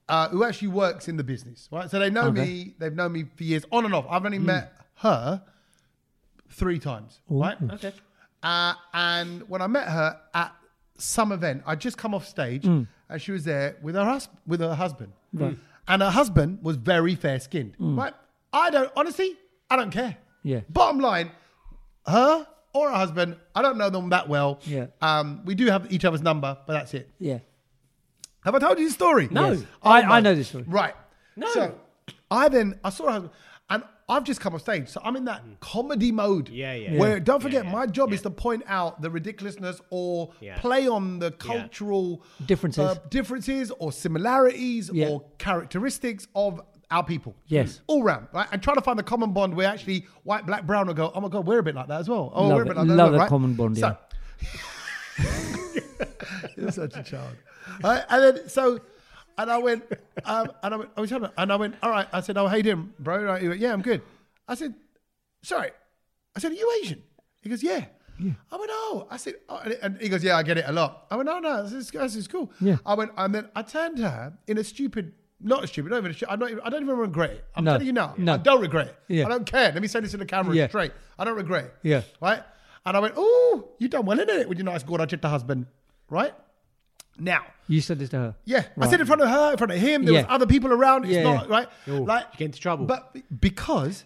who actually works in the business, right? So they know me. They've known me for years, on and off. I've only met her 3 times, right? Okay. And when I met her at some event, I'd just come off stage, and she was there with her husband. Right. And her husband was very fair-skinned, right? I don't care. Yeah. Bottom line, her or her husband, I don't know them that well. Yeah. We do have each other's number, but that's it. Yeah. Have I told you the story? No. Yes. I know this story. Right. No. So I saw her husband, and I've just come off stage. So I'm in that comedy mode. Yeah. Where, don't forget, Yeah. my job is to point out the ridiculousness or Yeah. play on the cultural Differences. or similarities Yeah. or characteristics of our people. Yes. All round, right? And try to find the common bond where actually white, black, brown will go, oh my God, we're a bit like that as well. Oh, Love we're a it. bit like that. Love right? that common bond, yeah. So, you're such a child. Right? And I went, all right. I said, oh, how you doing, bro? Right? He went, yeah, I'm good. I said, sorry. I said, are you Asian? He goes, yeah. I went, oh. I said, oh. And he goes, yeah, I get it a lot. I went, no, this is cool. Yeah. I went, and then I turned to her in a stupid, not a stupid, I don't even regret it. I'm telling you now. No. I don't regret it. Yeah. I don't care. Let me say this in the camera straight. I don't regret it. Yeah. Right? And I went, oh, you done well, innit? With your nice Gorda Chitta husband. Right? Now. You said this to her. Yeah. Right. I said in front of her, in front of him. There was other people around. It's not, right? Ooh, like, you get into trouble. But because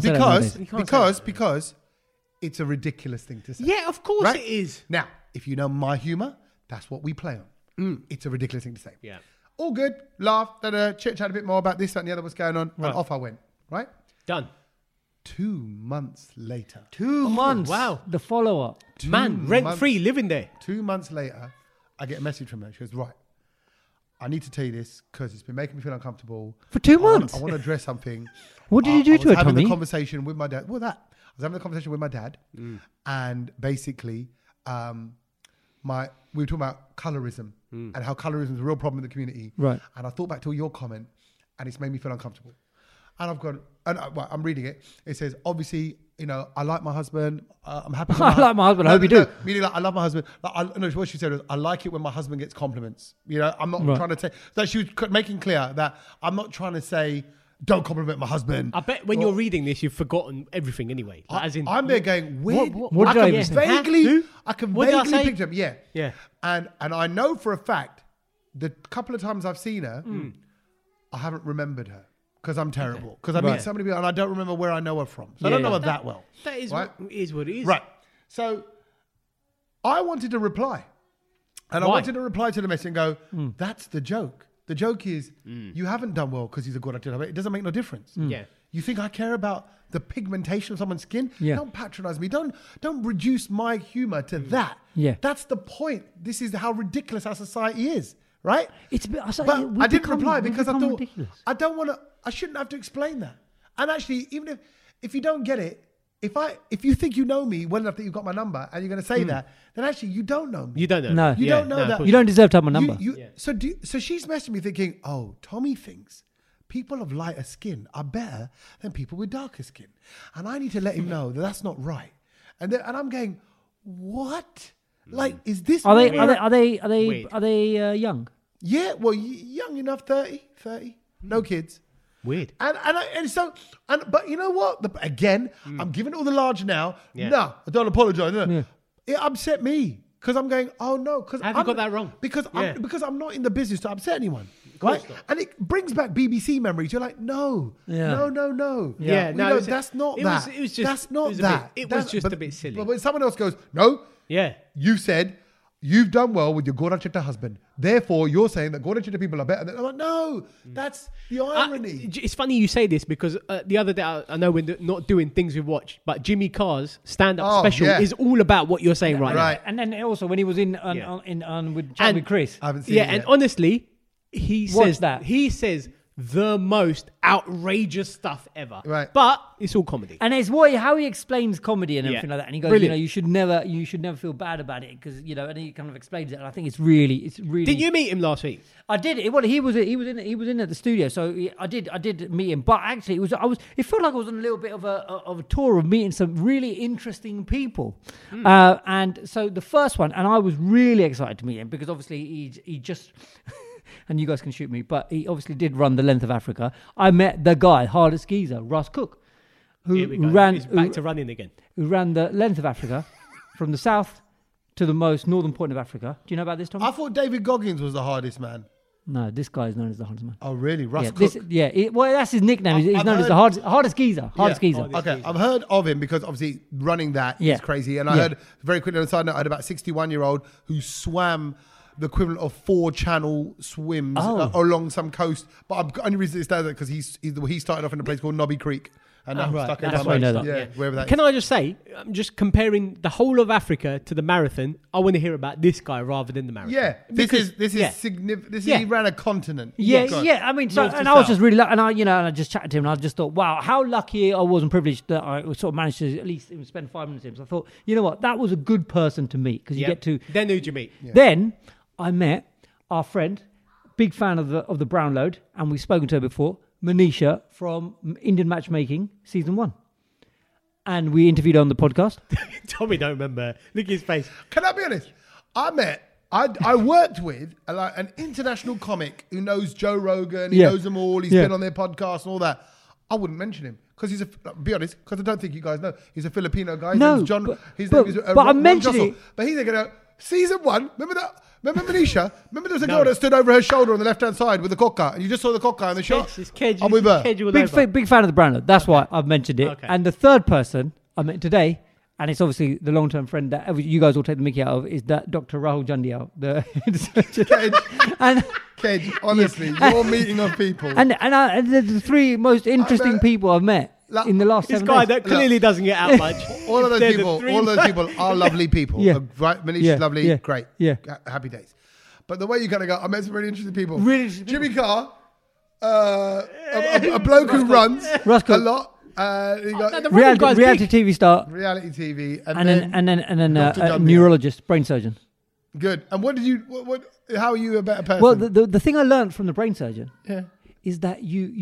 it's a ridiculous thing to say. Yeah, of course Right? it is. Now, if you know my humor, that's what we play on. It's a ridiculous thing to say. Yeah. All good. Laugh. Chit chat a bit more about this, that, and the other. What's going on? And off I went. Right? Done. 2 months later. 2 months. wow. The follow-up. Man, rent free, living there. 2 months later, I get a message from her. She goes, right, I need to tell you this because it's been making me feel uncomfortable. For 2 months? I want to address something. What did you do to her, I was having Tommy? the conversation with my dad. Well, that. I was having a conversation with my dad. And basically, we were talking about colorism and how colorism is a real problem in the community. Right. And I thought back to your comment and it's made me feel uncomfortable. And I've gone, and I'm reading it. It says, obviously, I like my husband. I'm happy. With I like my husband. I hope you do. Meaning, like, I love my husband. Like, what she said was, I like it when my husband gets compliments. I'm not trying to say that. She was making clear that I'm not trying to say, don't compliment my husband. I bet when you're reading this, you've forgotten everything anyway. Like, as in, I'm there going, where? What did I even say? I can What did I vaguely say? picture him. Yeah. Yeah. And I know for a fact, the couple of times I've seen her, I haven't remembered her. Because I'm terrible. Because I meet so many people and I don't remember where I know her from. So I don't know her that well. That is, right? what it is. Right. So I wanted to reply. And I Why? wanted to reply to the message and go, that's the joke. The joke is you haven't done well because he's a good actor. It doesn't make no difference. Yeah. You think I care about the pigmentation of someone's skin? Yeah. Don't patronize me. Don't reduce my humor to that. Yeah. That's the point. This is how ridiculous our society is. Right? But I didn't reply because I thought ridiculous. I don't want to. I shouldn't have to explain that. And actually, even if you don't get it, if you think you know me well enough that you've got my number and you're going to say that, then actually you don't know me. You don't know. No. that. You Yeah, don't know no, that. of course You don't deserve to have my number. So she's messaging me thinking, oh, Tommy thinks people of lighter skin are better than people with darker skin, and I need to let him know that that's not right. And I'm going, what? Like, is this? Are they where- young? Yeah, well, young enough, 30, no kids. Weird. But you know what? Again, I'm giving it all the large now. Yeah. No, I don't apologize. No. It upset me because I'm going, oh no, because Have you got that wrong? Because Yeah. I'm not in the business to upset anyone. Right? And it brings back BBC memories. You're like, no. Yeah, no, that's not it that. was- it was just- that's not it was a that. bit- it was That's- just a bit silly. But when someone else goes, no, Yeah. you said you've done well with your Gorda Chitta husband. Therefore, you're saying that Gorda Chitta people are better than... I'm like, no, that's the irony. It's funny you say this because the other day, I know we're not doing things we watch, but Jimmy Carr's stand-up special is all about what you're saying right now. Right. And then also when he was in with Chat with Chris. I haven't seen Yeah, it and yet. honestly, he Watch says that. He says the most outrageous stuff ever. Right. But it's all comedy. And it's how he explains comedy and everything like that. And he goes, Brilliant. you should never feel bad about it because and he kind of explains it. And I think it's really. Didn't you meet him last week? I did. Well, he was in at the studio, so I did meet him. But actually, it felt like I was on a little bit of a tour of meeting some really interesting people. And so the first one, and I was really excited to meet him because obviously he just. and you guys can shoot me. But he obviously did run the length of Africa. I met the guy, hardest geezer, Russ Cook, Here we who go. ran He's back to running again. who ran the length of Africa from the south to the most northern point of Africa. Do you know about this, Tom? I thought David Goggins was the hardest man. No, this guy is known as the hardest man. Oh, really? Russ Yeah, Cook? well, that's his nickname. He's I've known as heard- the hardest geezer. Hardest Yeah. geezer. Okay, I've heard of him because obviously running that is Yeah. crazy. And I Yeah. heard, very quickly on the side note, I heard about a 61-year-old who swam the equivalent of 4 channel swims along some coast. But only reason it's that because he started off in a place called Nobby Creek. And now right. stuck in That's my why I know mind. that. Yeah, wherever that Can is. I just say, I'm just comparing the whole of Africa to the marathon. I want to hear about this guy rather than the marathon. Yeah, this is yeah. significant. Yeah. He ran a continent. Yeah, God. yeah. I mean, so, North to and I was south. just really, and I just chatted to him, and I just thought, wow, how lucky I was and privileged that I sort of managed to at least even spend 5 minutes with him. So I thought, you know what, that was a good person to meet because you Yep. get to. Then who'd you meet? Then I met our friend, big fan of the Brown Load, and we've spoken to her before, Manisha from Indian Matchmaking Season 1. And we interviewed her on the podcast. Tommy don't remember. Look at his face. Can I be honest? I worked with an international comic who knows Joe Rogan. He Yeah. knows them all. He's Yeah. been on their podcast and all that. I wouldn't mention him because he's be honest, because I don't think you guys know. He's a Filipino guy. His No, name's John. but- His but- name is but I Ron mentioned Jossel. it. But he's going to season 1. Remember that? Remember Manisha? Remember there was a girl that stood over her shoulder on the left-hand side with the coca, and you just saw the coca in the shot. It's Kedge. I'm with her. Big fan of the Brown Load. That's why I've mentioned it. Okay. And the third person I met today, and it's obviously the long-term friend that you guys all take the mickey out of, is that Dr. Rahul Jandial, the and Kedge, honestly, your meeting of people. and the 3 most interesting people I've met in the last This 7 guy days. that clearly doesn't get out much. all of those They're the people, 3 all those people are lovely people. Yeah. Right? Manisha's Yeah. lovely, Yeah. great. Yeah. Happy days. But the way you kind of go, I met some really interesting people. Really interesting Jimmy Carr, a bloke who runs Russ a Cook. lot. You got no, the running guy's reality big. TV star, reality TV, and then Dr. a Jandial. neurologist, brain surgeon. Good. And what did you? What? How are you a better person? Well, the thing I learned from the brain surgeon yeah. is that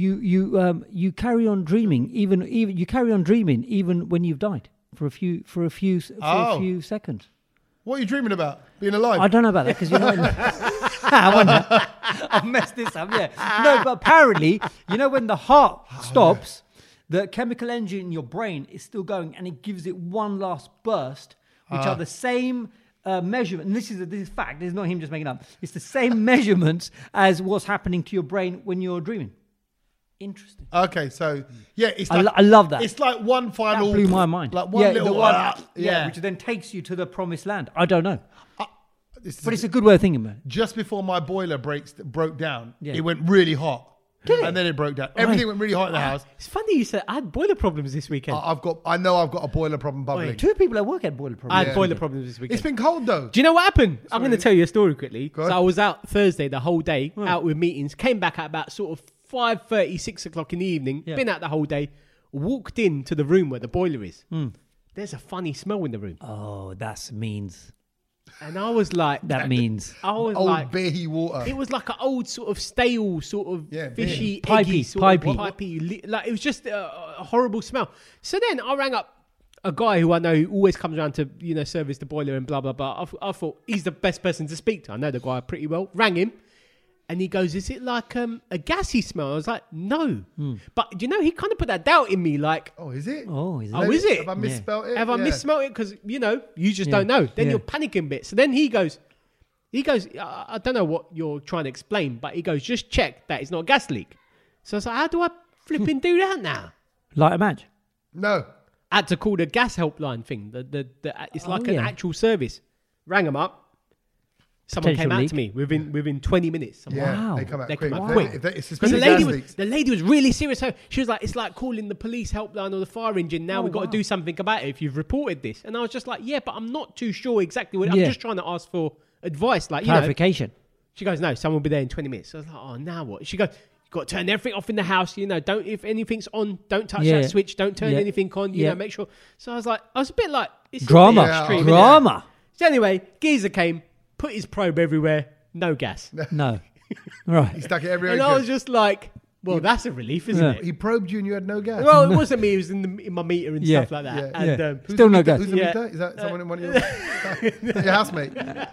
you carry on dreaming even you carry on dreaming even when you've died for a few seconds. What are you dreaming about? Being alive? I don't know about that because you know I wonder. I've messed this up. Yeah, no, but apparently you know when the heart stops, the chemical engine in your brain is still going, and it gives it one last burst, which are the same. Measurement, and this is fact. This is not him just making up. It's the same measurements as what's happening to your brain when you're dreaming. Interesting. Okay, so yeah, it's I like, love that. It's like one That final. blew my mind. Like one little. the one, yeah. which then takes you to the promised land. I don't know, This is but it's a good way of thinking about it. just before my boiler broke down, Yeah. it went really hot. And then it broke down. Everything went really hot in the house. It's funny you said I had boiler problems this weekend. I know I've got a boiler problem bubbling. 2 people at work had boiler I problems. had boiler problems this weekend. It's been cold though. Do you know what happened? I'm going to tell you a story quickly. Go on. So I was out Thursday the whole day, out with meetings, came back at about sort of 5:30, 6 o'clock in the evening, Yeah. been out the whole day, walked into the room where the boiler is. There's a funny smell in the room. Oh, that means And I was like, that means I was Old like, beery water. it was like an old sort of stale, sort of Yeah, fishy, beer. eggy, Pipey, sort pipey. of pipey. Like it was just a horrible smell. So then I rang up a guy who I know who always comes around to service the boiler and blah blah blah. I thought he's the best person to speak to. I know the guy pretty well. Rang him. And he goes, "Is it like a gassy smell?" I was like, "No," but he kind of put that doubt in me, like, Oh, is it? oh, is it? Oh, is it? Have I misspelled it? "Have I Yeah. misspelled it?" Because you just Yeah. don't know. Then Yeah. you're panicking a bit. So then he goes, "I don't know what you're trying to explain," but he goes, "Just check that it's not a gas leak." So I was like, "How do I flipping do that now?" Light a match. No. I had to call the gas helpline thing. It's like an yeah. actual service. Rang them up. Someone Potential came out leak. to me within 20 minutes. I'm like, Yeah. Wow. They come out They quick. come out If quick. it's Because especially gas leaks. the lady was really serious. So she was like, "It's like calling the police helpline or the fire engine. Now Oh, we've got wow. to do something about it if you've reported this." And I was just like, "Yeah, but I'm not too sure exactly what. Yeah. I'm just trying to ask for advice." Like, Clarification. She goes, "No, someone will be there in 20 minutes." So I was like, "Oh, now what?" She goes, "You've got to turn everything off in the house. Don't, if anything's on, don't touch Yeah. that switch. Don't turn Yeah. anything on. Yeah. Make sure." So I was a bit like, it's a Drama. bit extreme, innit? Drama. So anyway, geezer came, put his probe everywhere, no gas. No. Right. He stuck it everywhere. And he I could. was just like, well, that's a relief, isn't Yeah. it? He probed you and you had no gas. Well, it wasn't me. It was in my meter and Yeah. stuff like that. Yeah. And Yeah. um, Who's Still the no meter? gas. Who's the Yeah. meter? Is that someone in one of your, your housemate?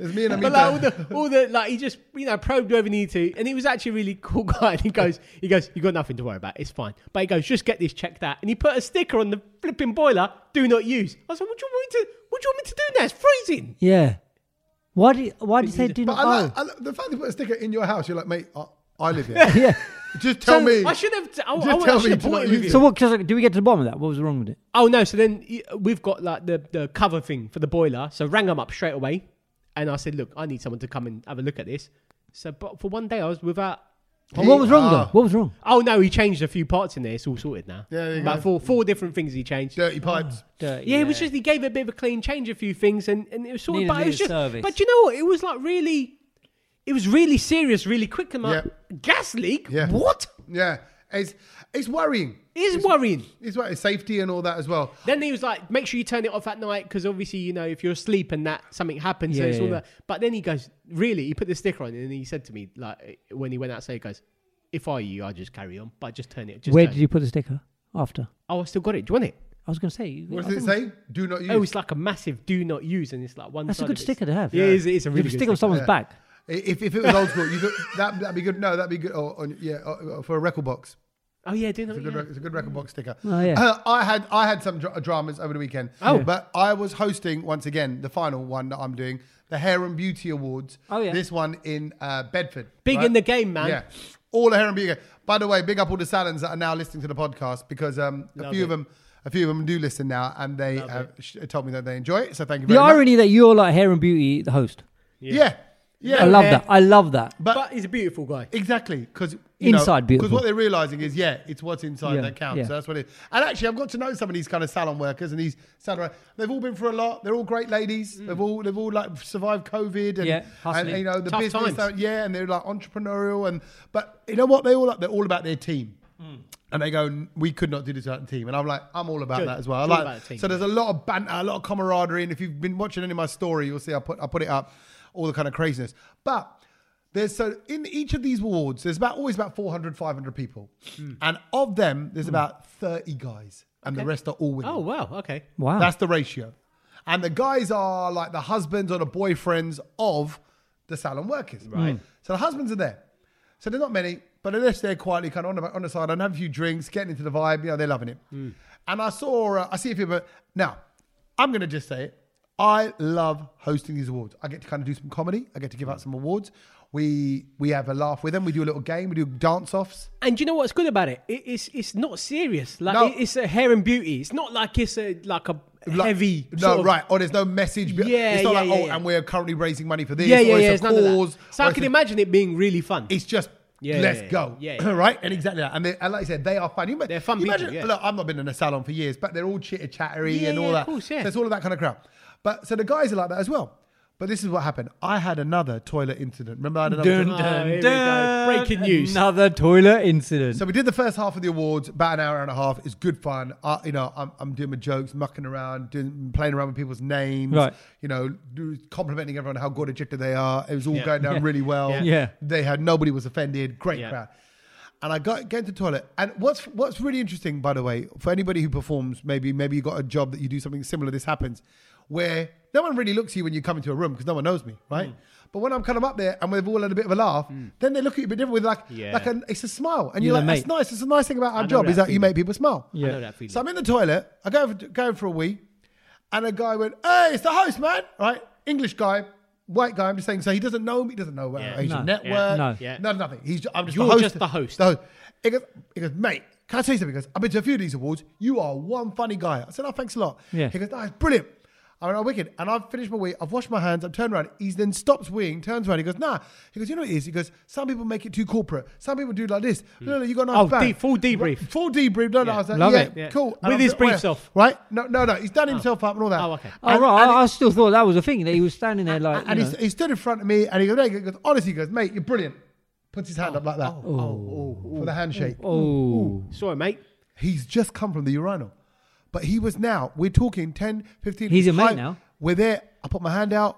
There's me and But like Amita. all the like he just probed whoever he needed to, and he was actually a really cool guy. And he goes, you got nothing to worry about, it's fine. But he goes, just get this checked out, and he put a sticker on the flipping boiler, do not use. I was like, what do you want me to do now? It's freezing. Yeah. Why do you say do But not? I like the fact they put a sticker in your house, you're like, mate, I live here. Yeah. Just tell me. I should have. I tell should me have to bought not it with use you. it. So what? Do we get to the bottom of that? What was wrong with it? Oh no! So then we've got like the cover thing for the boiler. So rang them up straight away, and I said, "Look, I need someone to come and have a look at this." So, but for one day, I was without. And what was wrong though? What was wrong? Oh no! He changed a few parts in there. It's all sorted now. Yeah, there you about go. four different things he changed. Dirty pipes. Dirty, Yeah, it was just he gave it a bit of a clean change, a few things, and it was sorted. Needed But a it was bit of just. service. But you know what? It was like really. It was really serious, really quick. I'm like, gas leak? Yeah. What? Yeah. It's worrying. It is worrying. It's worrying. Safety and all that as well. Then he was like, make sure you turn it off at night because obviously, if you're asleep and that something happens, Yeah, so it's all yeah. that. But then he goes, really? He put the sticker on it and he said to me, like, when he went outside, he goes, if I were you, I'd just carry on, but just turn it. Where did you put the sticker? After? Oh, I still got it. Do you want it? I was going to say. What I does it think- say? Do not use. Oh, it's like a massive do not use and it's like one That's a side good of it. sticker to have. Yeah, it's a If really you good stick on sticker. someone's Yeah. back. If it was old school, that'd be good. No, that'd be good. For a record box. Oh, yeah, do not It's a good, yeah. it's a good record box sticker. Oh, yeah. I had some dramas over the weekend. Oh. But I was hosting once again the final one that I'm doing, the Hair and Beauty Awards. Oh, yeah. This one in Bedford. Big right? in the game, man. Yeah, all the Hair and Beauty. By the way, big up all the Salons that are now listening to the podcast because a few of them do listen now, and they told me that they enjoy it. So thank you The very much. irony that you're like Hair and Beauty, the host. Yeah. I love hair. that. I love that. But But he's a beautiful guy. exactly, because Inside beautiful. Because what they're realizing is, it's what's inside Yeah, that counts. yeah. So that's what it is. And actually, I've got to know some of these kind of salon workers and these salon. They've all been through a lot. They're all great ladies. They've all like survived COVID and, Yeah, hustling. the Tough business. times. And they're like entrepreneurial but you know what? They're all about their team. And they go, we could not do this without the team. And I'm like, I'm all about Good. that as well. It's all about the team, So there's a lot of banter, a lot of camaraderie. And if you've been watching any of my story, you'll see I put it up, all the kind of craziness. But in each of these awards, there's always about 400, 500 people. And of them, there's about 30 guys. And the rest are all women. Oh, wow. Okay. Wow. That's the ratio. And the guys are like the husbands or the boyfriends of the salon workers. Right. So the husbands are there. So they're not many, but they're just there quietly, kind of on the side, and have a few drinks, getting into the vibe. They're loving it. And I see a few, but now I'm going to just say it. I love hosting these awards. I get to kind of do some comedy. I get to give out some awards. We have a laugh with them. We do a little game. We do dance offs. And do you know what's good about it? It's not serious. Like No. it's a hair and beauty. It's not like it's a heavy. sort of- Right. Or there's no message. Yeah, it's not yeah, like, yeah, yeah. and we're currently raising money for this. Yeah, or yeah, yeah. it's It's a none of cause. that. So or I it's can a- imagine it being really fun. It's just Yeah, let's yeah, go, yeah. right? And exactly that. And like I said, they are fun. They're fun imagine, people, yeah. Look, I've not been in a salon for years, but they're all chitter chattery Yeah, and all yeah, that. of course, yeah. So it's all of that kind of crap. But so the guys are like that as well. But this is what happened. I had another toilet incident. Remember, I had another. dun. Here we go. Breaking news. Another toilet incident. So we did the first half of the awards, about an hour and a half. It's good fun. I'm doing my jokes, mucking around, playing around with people's names. Right. Complimenting everyone how good a chitter they are. It was all Yeah. going down really well. Yeah. Nobody was offended. Great Yeah. crowd. And I get into the toilet. And what's really interesting, by the way, for anybody who performs, maybe you got a job that you do something similar. This happens where no one really looks at you when you come into a room because no one knows me, right? But when I'm kind of up there and we've all had a bit of a laugh, then they look at you a bit different with it's a smile, and you're You're like, the that's mate. nice. It's a nice thing about our know job is that that you make people smile. I know that feeling. So I'm in the toilet. I go for a wee, and a guy went, "Hey, it's the host, man!" Right, English guy, white guy. I'm just saying. So he doesn't know me. He doesn't know Yeah. Asian No. Network. No. Yeah. No, nothing. I'm just You're the host. just the host. He goes, mate, can I tell you something? He goes, I've been to a few of these awards. You are one funny guy. I said, oh, thanks a lot. Yeah. He goes, no, it's brilliant. I went, oh, wicked. And I've finished my wee. I've washed my hands. I've turned around. He then stops weeing, turns around. He goes, nah. He goes, you know what it is? He goes, some people make it too corporate. Some people do it like this. No, you got a nice Oh, bag. full debrief. Right, full debrief. No, Yeah. I was like, Love yeah, it. Yeah. cool. And With I'm his like, briefs well, off. Right? No. He's done himself up and all that. Oh, okay. Oh, right. I still thought that was a thing, that he was standing there like. And he stood in front of me and he goes, honestly, he goes, mate, you're brilliant. Puts his hand up like that for the handshake. Oh. Sorry, mate. He's just come from the urinal. But we're talking 10, 15. He's a mate high. now. We're there. I put my hand out.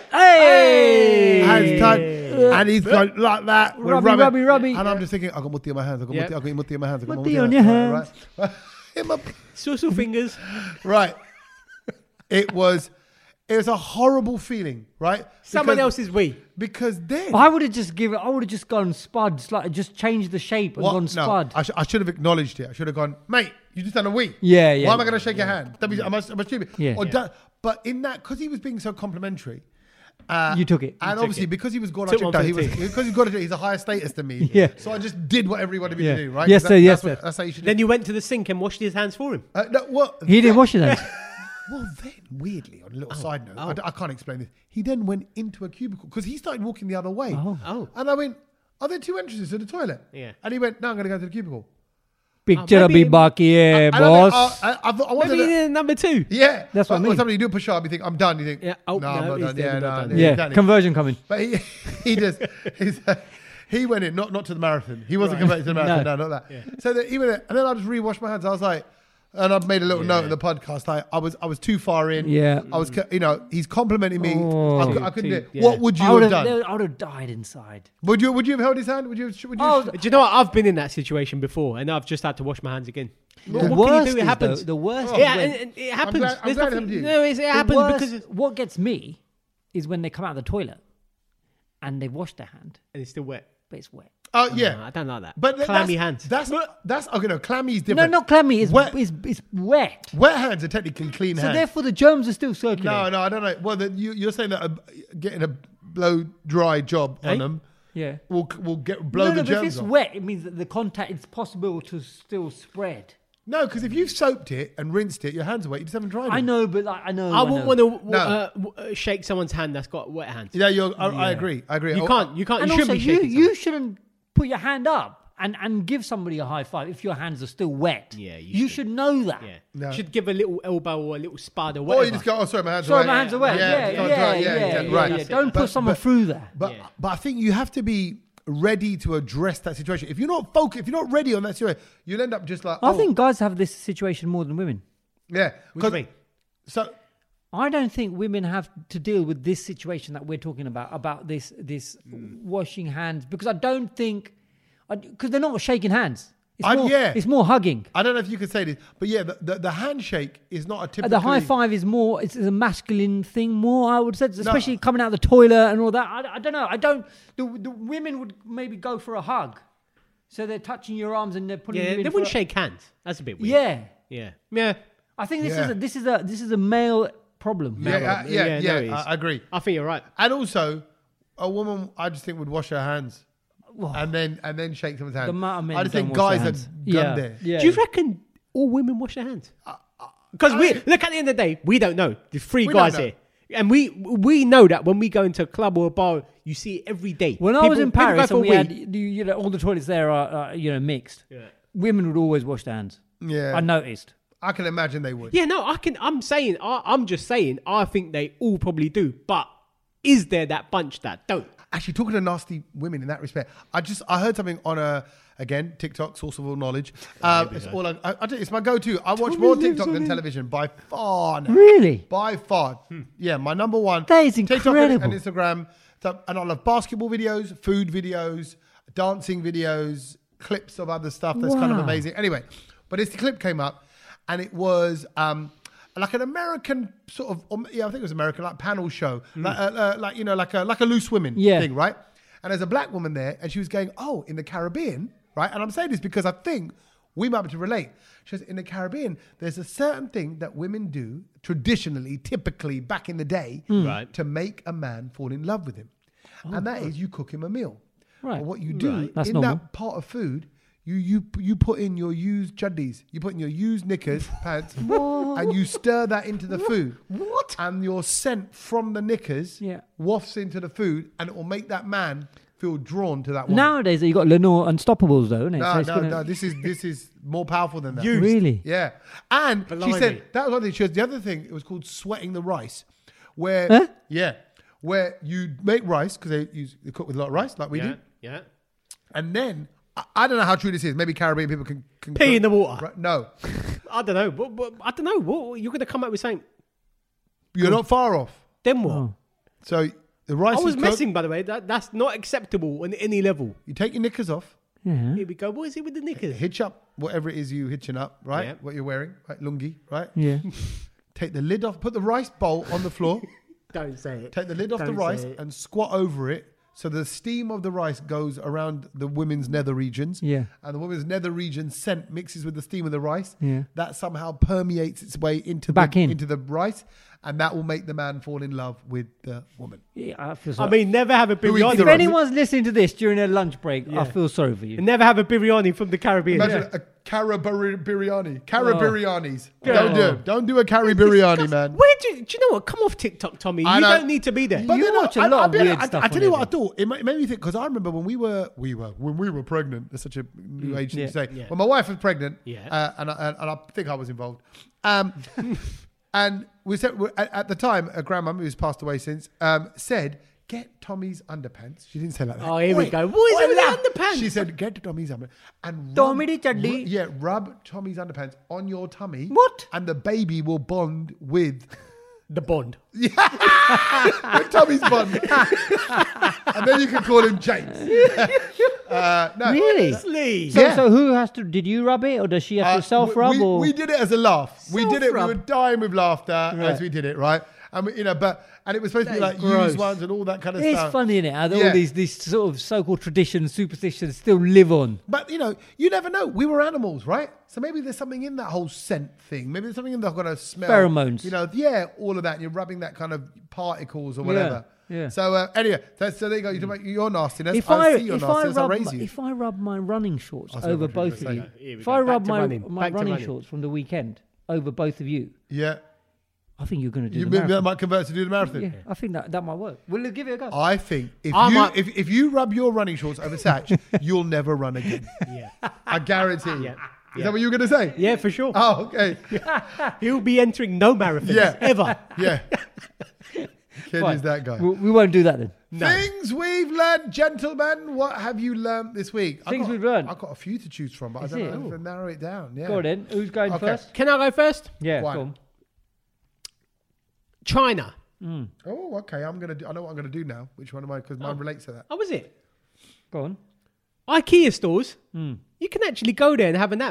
Hey! Hands tight. And he's going like that. We're Rubby, rubbing. rubby. And I'm just thinking, I got mutti on my hands. I got Yeah. mutti on my hands. I got Mutti on your hands. Right. In my- Social fingers. right. It was It was a horrible feeling, right? Someone Because- else's wee. Because then I would have just gone spud, just changed the shape and What? gone No, spud. I should have acknowledged it. I should have gone, mate, you just done a wee. Yeah, yeah. Why am I going to shake your hand? Am I stupid? Yeah. Or Yeah. But in that, because he was being so complimentary. You took it. And obviously, because he was Took one for the team. he's a higher status than me. Yeah. So I just did what everyone wanted me Yeah. to do, right? Yes, sir, yes, sir. That's how you should do. Then you went to the sink and washed his hands for him. No, what? He didn't wash it then. Well, then, weirdly, on a little side note, I can't explain this. He then went into a cubicle because he started walking the other way. Oh. And I went, are there 2 entrances to the toilet? Yeah. And he went, no, I'm going to go to the cubicle. Picture maybe- be back here, And I boss. went, I wanted Maybe to, he did number 2. yeah. That's what I mean. When somebody do push up, you think, I'm done. You think, Yeah. Oh, no, I'm no, not he's done. definitely Yeah, not no, done. Yeah, exactly. conversion coming. But he went in, not to the marathon. He wasn't converted to the marathon. No, not that. So that he went in, and then I just re-washed my hands. I was like, and I've made a little note in the podcast. Like I was too far in. Yeah. I was, he's complimenting me. Oh. I couldn't do it. Yeah. What would you I would have done? I would have died inside. Would you have held his hand? Would you? Oh, Do you know what? I've been in that situation before, and I've just had to wash my hands again. The What worst can you do? It is, happens. though, the worst Yeah, is when, and it happens. glad- I'm There's glad it nothing- happened to you. No, it the happens worst- because what gets me is when they come out of the toilet and they've washed their hand, and it's still wet. but it's wet. Oh yeah. I don't like that. But clammy that's, hands. That's okay. No, clammy is No, different. not clammy. It's Wet. it's wet. Wet hands are technically clean So hands. therefore, the germs are still circulating. No, I don't know. Well, you're saying that getting a blow dry job on Eh? them Yeah. will blow no, the but if germs it's off. wet, it means that the contact it's possible to still spread. No, because if you've soaped it and rinsed it, your hands are wet. You just haven't dried I them. know, but I know. I wouldn't want to No. shake someone's hand that's got wet hands. Yeah, I agree. I agree. You Oh, can't. You And shouldn't also, be shaking. you shouldn't put your hand up and give somebody a high five if your hands are still wet. Yeah, you should know that. Yeah. No. You should give a little elbow or a little spud or Or whatever. you just go, oh, sorry, my hands are Sorry, wet. my hands are wet. Yeah, Yeah, right. Don't put someone through that. But Yeah. but I think you have to be ready to address that situation. If you're not focused, if you're not ready on that situation, you'll end up just like, I think guys have this situation more than women. yeah. What do you mean? So I don't think women have to deal with this situation that we're talking about this washing hands, because I don't think, because they're not shaking hands. It's more hugging. I don't know if you could say this, but yeah, the handshake is not a typical. The high five is more, it's a masculine thing more, I would say, especially coming out of the toilet and all that. I don't know. The women would maybe go for a hug. So they're touching your arms and they're putting Yeah, you in they for wouldn't a- shake hands. That's a bit weird. Yeah. Yeah. Yeah. I think Yeah. this is a male problem. Yeah, Yeah, no, it is. I agree. I think you're right. And also, a woman, I just think would wash her hands Well, and then shake someone's hand. the amount of men I just don't think wash guys their are hands. done there. Yeah. Do you reckon all women wash their hands? Because look, at the end of the day, we don't know. There's three We guys don't know. here. And we know that when we go into a club or a bar, you see it every day. When I was in People go Paris for and a we wee. had, all the toilets there are, mixed. Yeah. Women would always wash their hands. Yeah. I noticed. I can imagine they would. Yeah, no, I'm just saying, I think they all probably do. But is there that bunch that don't? Actually, talking to nasty women in that respect, I heard something on again, TikTok, source of all knowledge. It's my go-to. I watch more TikTok than television by far now. Really? By far. Yeah, my number one. That is TikTok incredible. and Instagram. And I love basketball videos, food videos, dancing videos, clips of other stuff that's kind of Wow. amazing. Anyway, but this clip came up and it was like an American sort of, I think it was American, like panel show, like a loose women thing, right? And there's a black woman there and she was going, oh, in the Caribbean, right? And I'm saying this because I think we might be able to relate. She says, in the Caribbean, there's a certain thing that women do traditionally, typically back in the day, Right. to make a man fall in love with him. And that is you cook him a meal. Right. But what you do Right. That's in normal. that pot of food, you put in your used chuddies, you put in your used knickers, pants, and you stir that into the food. What? And your scent from the knickers Yeah. wafts into the food, and it will make that man feel drawn to that woman. Nowadays, you got Lenore Unstoppables, though, isn't it? No, So it's no, this is more powerful than that. Really? Yeah. And she Blimey. said, that was one thing. She said, the other thing, it was called sweating the rice. Where, Huh? where you make rice, because they cook with a lot of rice, like we do. Yeah. And then, I don't know how true this is. Maybe Caribbean people can Pee cook. in the water. Right? No. I don't know. But I don't know. What you're going to come up with saying? You're not far off. Then what? Oh. So the rice I was is cooked. messing, by the way. That's not acceptable on any level. You take your knickers off. Yeah. Here we go. What is it with the knickers? Hitch up whatever it is you hitching up, right? Yeah. What you're wearing, right? Lungi, right? Yeah. take the lid off, put the rice bowl on the floor, Don't say it. take the lid off the Don't rice say it. and squat over it. So the steam of the rice goes around the women's nether regions. Yeah. And the women's nether region scent mixes with the steam of the rice. Yeah. That somehow permeates its way into into the rice. And that will make the man fall in love with the woman. Yeah, I feel I sorry. mean, never have a Who is biryani. the if anyone's listening to this during their lunch break, Yeah. I feel sorry for you. Never have a biryani from the Caribbean. Imagine a Cara biryani. Cara Oh. biryanis. Yeah. Don't do it. Don't do a Cara biryani, man. Where do you know what? Come off TikTok, Tommy. I You know. don't need to be there. But- You watch a lot I'll of be weird honest, stuff I on tell you there, what I thought. It made me think because I remember when we were pregnant. That's such a new age thing to say. Yeah. When my wife was pregnant, Yeah. and I think I was involved. And we said at the time, a grandmum who's passed away since said, "Get Tommy's underpants." She didn't say like that. Oh, here we go. What is it with the underpants? She said, "Get Tommy's underpants and Tommy the chaddi. rub Tommy's underpants on your tummy. What? And the baby will bond with." The Bond. With Tommy's bond. And then you can call him James. No. Really? Lee. So, Yeah. so who has to? Did you rub it, or does she have to self rub? We did it as a laugh. We did it. We Self-rub. were dying with laughter as Right. we did it, right? And we, and it was supposed to be That like is gross. used ones and all that kind of It's stuff. funny, isn't it? How Yeah. all these sort of so-called traditions, superstitions still live on. But you never know. We were animals, right? So maybe there's something in that whole scent thing. Maybe there's something in the kind of smell. Pheromones. All of that. And you're rubbing that kind of particles or whatever. yeah. So anyway, so there you go. You talk about your nastiness. If I I see your if I nastiness. I rub raise my, you. if I rub my running shorts I see what over you're trying both to of say. you, Here we if go. I Back rub to my running. my Back to running running. shorts from the weekend over both of you, Yeah. I think you're going to do You the maybe that marathon. might convert to do the marathon. Yeah, I think that might work. We'll give it a go. I think I might- if you rub your running shorts over Satch, you'll never run again. Yeah. I guarantee you. Yeah. Is that what you were going to say? Yeah, for sure. Oh, okay. He'll be entering no marathons Yeah. ever. Yeah. Kid Fine. is that guy. We won't do that then. Things we've learned, gentlemen. What have you learned this week? Things we've learned. I've got a few to choose from, but Is I don't it? know if Ooh. to narrow it down. Yeah. Go on then. Who's going Okay. first? Can I go first? Yeah, Why? go on. China. Oh, okay. I know what I'm gonna do now. Which one am I? Because mine relates to that. How was it? Go on. IKEA stores. Hmm. You can actually go there and have a nap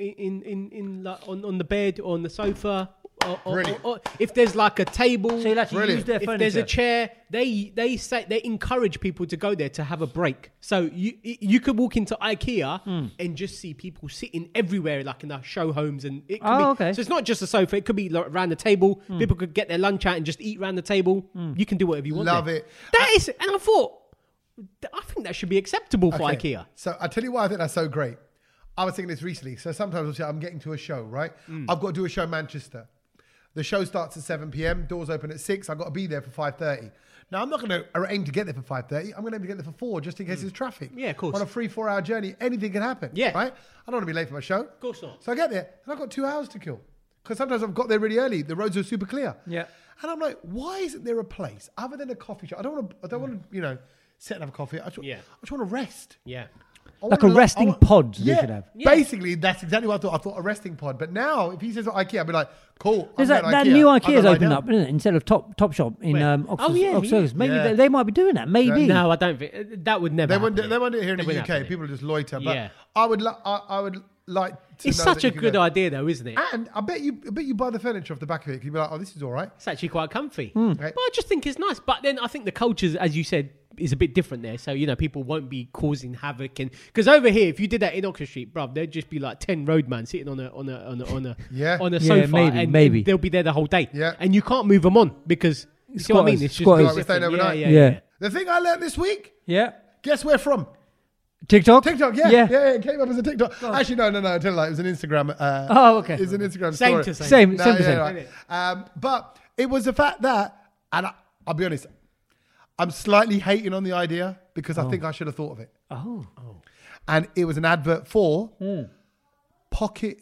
in like on the bed or on the sofa. Brilliant. Or if there's like a table, So you'll actually Brilliant. use their if furniture. there's a chair, they say they encourage people to go there to have a break. So you could walk into IKEA Hmm. and just see people sitting everywhere, like in the show homes, and it could Oh, be. okay. So it's not just a sofa; it could be like around the table. People could get their lunch out and just eat around the table. You can do whatever you want. Love there. it. That is, and I thought, I think that should be acceptable for Okay. IKEA. So I tell you why I think that's so great. I was thinking this recently. So sometimes obviously, I'm getting to a show, right? I've got to do a show in Manchester. The show starts at 7 p.m. Doors open at 6. I've got to be there for 5:30. Now, I'm not going to aim to get there for 5:30. I'm going to aim to get there for 4 just in case there's traffic. Yeah, of course. On a 3-4 hour journey, anything can happen. Yeah. Right? I don't want to be late for my show. Of course not. So I get there and I've got 2 hours to kill. Because sometimes I've got there really early. The roads are super clear. Yeah. And I'm like, why isn't there a place other than a coffee shop? I don't want to, sit and have a coffee. I just want to rest. Yeah. I Like want a resting pod they Yeah, should have. Yeah. basically that's exactly what I thought. I thought a resting pod, but now if he says IKEA, I'd be like, cool. There's I'm that going new I'm IKEA's gonna lie opened down. up, isn't it? Instead of Top Shop in Where? Oxford, Oh, yeah, Oxford. Maybe yeah. they might be doing that. Maybe. No, I don't think that would never. They wouldn't. happen. They won't do it here in They the wouldn't UK. happen. People just loiter. But Yeah. I would like to. It's know such that a you can good go. idea, though, isn't it? And I bet you buy the furniture off the back of it. You'd be like, oh, this is all right. It's actually quite comfy. Right. But I just think it's nice. But then I think the culture, as you said, is a bit different there. So, people won't be causing havoc. And because over here, if you did that in Oxford Street, bruv, there'd just be like 10 roadmen sitting on a Yeah. on a Yeah, sofa. maybe. And they'll be there the whole day. Yeah. And you can't move them on because, you see what I mean? Squatters, It's just squatters. Like we're staying different. overnight. Yeah. The thing I learned this week. Yeah. Guess where from? TikTok. TikTok. Yeah. It came up as a TikTok. Actually, no. I tell you, it was an Instagram. Oh, okay. It's an Instagram Same story. to same. Same. No, Same to yeah, same. right. But it was the fact that, and I'll be honest, I'm slightly hating on the idea because I think I should have thought of it. Oh. And it was an advert for Pocket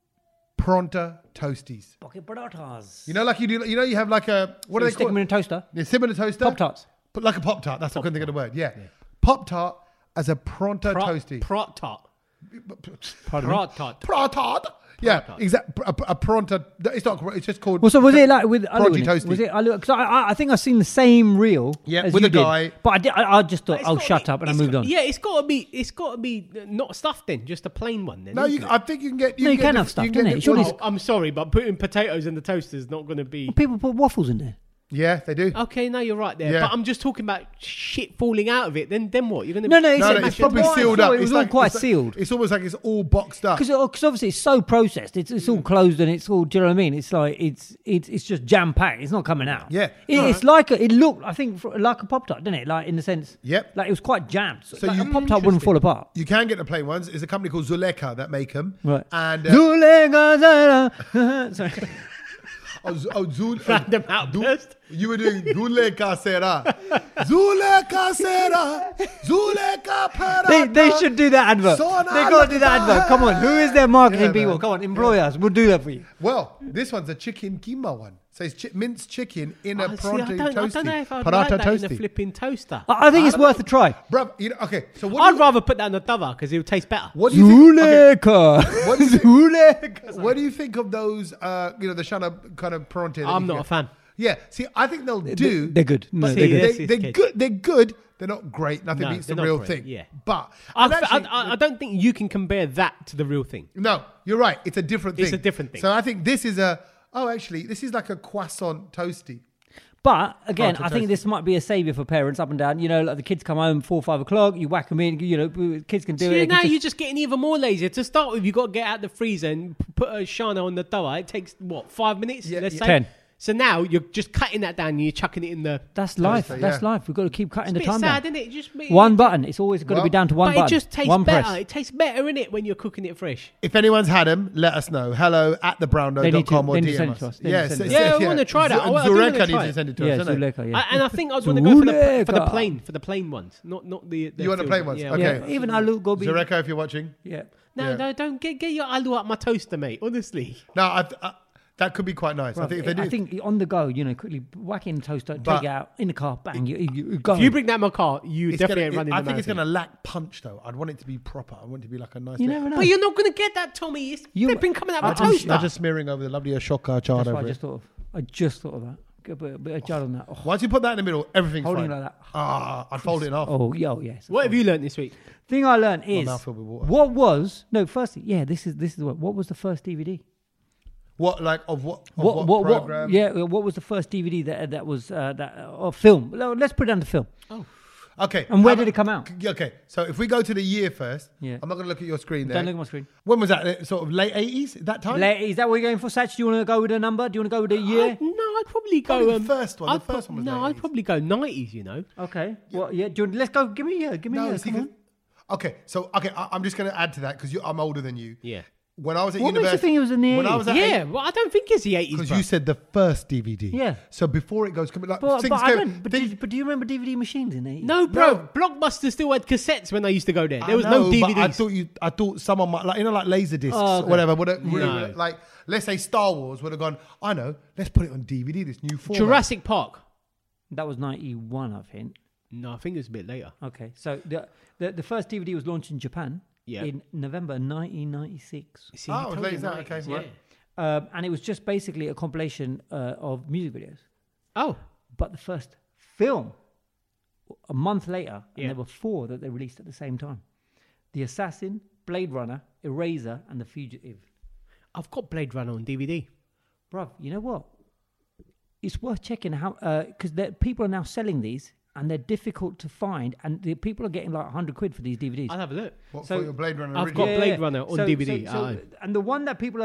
Pronto Toasties. Pocket paratas. Like you do. You have like a what do they Stick call them in a toaster. it? Similar toaster. Pop tarts. But like a Pop Tart. That's I couldn't think of the word. Yeah. Pop Tart as a Pronto Toasty. Prot tart. Pardon me? Prot tart. Prot Tart. Yeah, Paratha. exactly. A Paronta. It's not. It's just called. Well, so was it like with Alu? Crunchy in it? toasty. Was it Alu? Because I think I've seen the same reel. Yeah, as with you a did. guy. But I just thought, It's oh, gotta shut be- up, and I it's moved got- on. Yeah, it's got to be not stuffed then, just a plain one then. No, isn't it? I think you can get. No, you get can the- have stuff, you can innit? get Surely the- it's- I'm sorry, but putting potatoes in the toaster is not going to be. People put waffles in there. Yeah, they do. Okay, no, you're right there. Yeah. But I'm just talking about shit falling out of it. Then what? You're going to No, It's probably sealed up. It was It's all like- quite it's like- sealed. It's almost like it's all boxed up. Because obviously it's so processed, it's all closed and it's all. Do you know what I mean? It's like it's just jam packed. It's not coming out. Yeah. it's like it looked. I think like a Pop Tart, didn't it? Like in the sense. Yep. Like it was quite jammed. So like you- a Pop Tart wouldn't fall apart. You can get the plain ones. It's a company called Zuleka that make them. Right. And Sorry. Random outburst. You were doing Zuleka Sera. Zuleka Sera. Zuleka Parata. They should do that advert. Sona They got to do that Lakata. advert. Come on, who is their marketing Yeah, people? man. Come on, employ us. We'll do that for you. Well, this one's a chicken keema one. So it's minced chicken in a See, Paronta I don't know toasty. if I'd Paratha like that in a toasty. flipping toaster. I think it's worth a try. Bruv, okay. So what I'd do you, rather put that in the tawa because it would taste better. what do you think? Okay, Zuleka. what do you think- Zuleka. what do you think of those? The Shana kind of Paronta. that I'm you not get? a fan. Yeah. See, I think they'll do. They're good. No, See, they're good. Yes, They're it's good. good. They're good. They're not great. Nothing No, beats the they're not real great, thing. yeah. But and actually- I don't think you can compare that to the real thing. no, you're right. It's a different thing. It's a different thing. So I think this is actually, this is like a croissant toasty. But again, Paratha I think toasty. this might be a savior for parents up and down. You know, like the kids come home 4 or 5 o'clock, you whack them in. You know, kids can do See, it. They now can you're just getting even more lazy. To start with, you've got to get out the freezer and put a shana on the tawa. It takes, 5 minutes? Yeah, let's yeah. say. 10. So now you're just cutting that down and you're chucking it in the... That's life. Toaster, That's yeah. life. We've got to keep cutting It's the a bit time sad, down. isn't it? Just, One button. It's always got to be Well, down to one but button. it just tastes one better. press. It tastes better, innit, when you're cooking it fresh. If anyone's had them, let us know. Hello at thebrowndough.com or they need to DM send us. it to us. They need to Yes, send it. Yeah, I wanna try that. I do wanna Zureka try needs it. to send it to Yeah, us, doesn't it? Zuleka, yeah. And I think I'd want to go for the Zuleka. plain ones, not the You want the filled plain ones? Yeah, Okay. Yeah, even alu gobi. Zureka, if you're watching. Yeah. No, Yeah. no, don't get your alu up my toaster, mate. Honestly. No, that could be quite nice. I Bruv, think if they do. I think on the go, quickly whack in the toaster, But- take it out in the car, bang, you go. If you bring that in my car, you it's definitely gonna, ain't running I the think it's marathon. going to lack punch, though. I'd want it to be proper. I want it to be like a nice. You little- never know. But you're not going to get that, Tommy. It's flipping coming out of a toaster. I'm just smearing over the lovely Ashoka chard That's what over I it. just thought of. I just thought of that. Get a bit of jar on that. Oh, Once you put that in the middle, everything's holding fine. it like that. I'd fold it in half. Oh, yeah, oh yes. What have you learned this week? Thing I learned is mouth filled with water. what was firstly, yeah, this is the one. What was the first DVD? What, like, of what program? Yeah, what was the first DVD that was or film? No, let's put it down to film. Okay. And where how did it about- come out? Okay, so if we go to the year first, Yeah. I'm not going to look at your screen there. Don't look at my screen. When was that? Sort of late 80s? That time? Is that what you're going for, Satch? Do you want to go with a number? Do you want to go with a year? I'd probably go. Probably the first one. The I'd first one was no, 90s. I'd probably go 90s. You know. Okay. Well, yeah. Do you want, let's go. Give me a year. Give me a year. see, Come on. okay, so I'm just going to add to that because I'm older than you. Yeah. When I was at What makes you university, think it was in the when I 80s? was at Yeah. Well, I don't think it's the 80s. because bro. you said the first DVD. Yeah. So before it goes, like But, things but, I go- don't, but, things- do you remember DVD machines in the 80s? No, bro. Blockbuster still had cassettes when I used to go there. There was I no know, but DVDs. I thought someone might, like, like laser discs Oh, or okay. whatever. Would have, No. like, let's say Star Wars would have gone. I know. Let's put it on DVD. This new format. Jurassic Park. That was 91, I think. No, I think it was a bit later. Okay. So the first DVD was launched in Japan Yeah. in November 1996. See, Oh, I it was told late you as that, 90s, okay, yeah. right. And it was just basically a compilation of music videos. Oh, But the first film, a month later, Yeah. and there were 4 that they released at the same time. The Assassin, Blade Runner, Eraser, and The Fugitive. I've got Blade Runner on DVD. Bruv, you know what? It's worth checking how, because people are now selling these, and they're difficult to find, and the people are getting like 100 quid for these DVDs. I'll have a look. What, So- for your Blade Runner I've original? got Blade Runner on DVD. And the one that people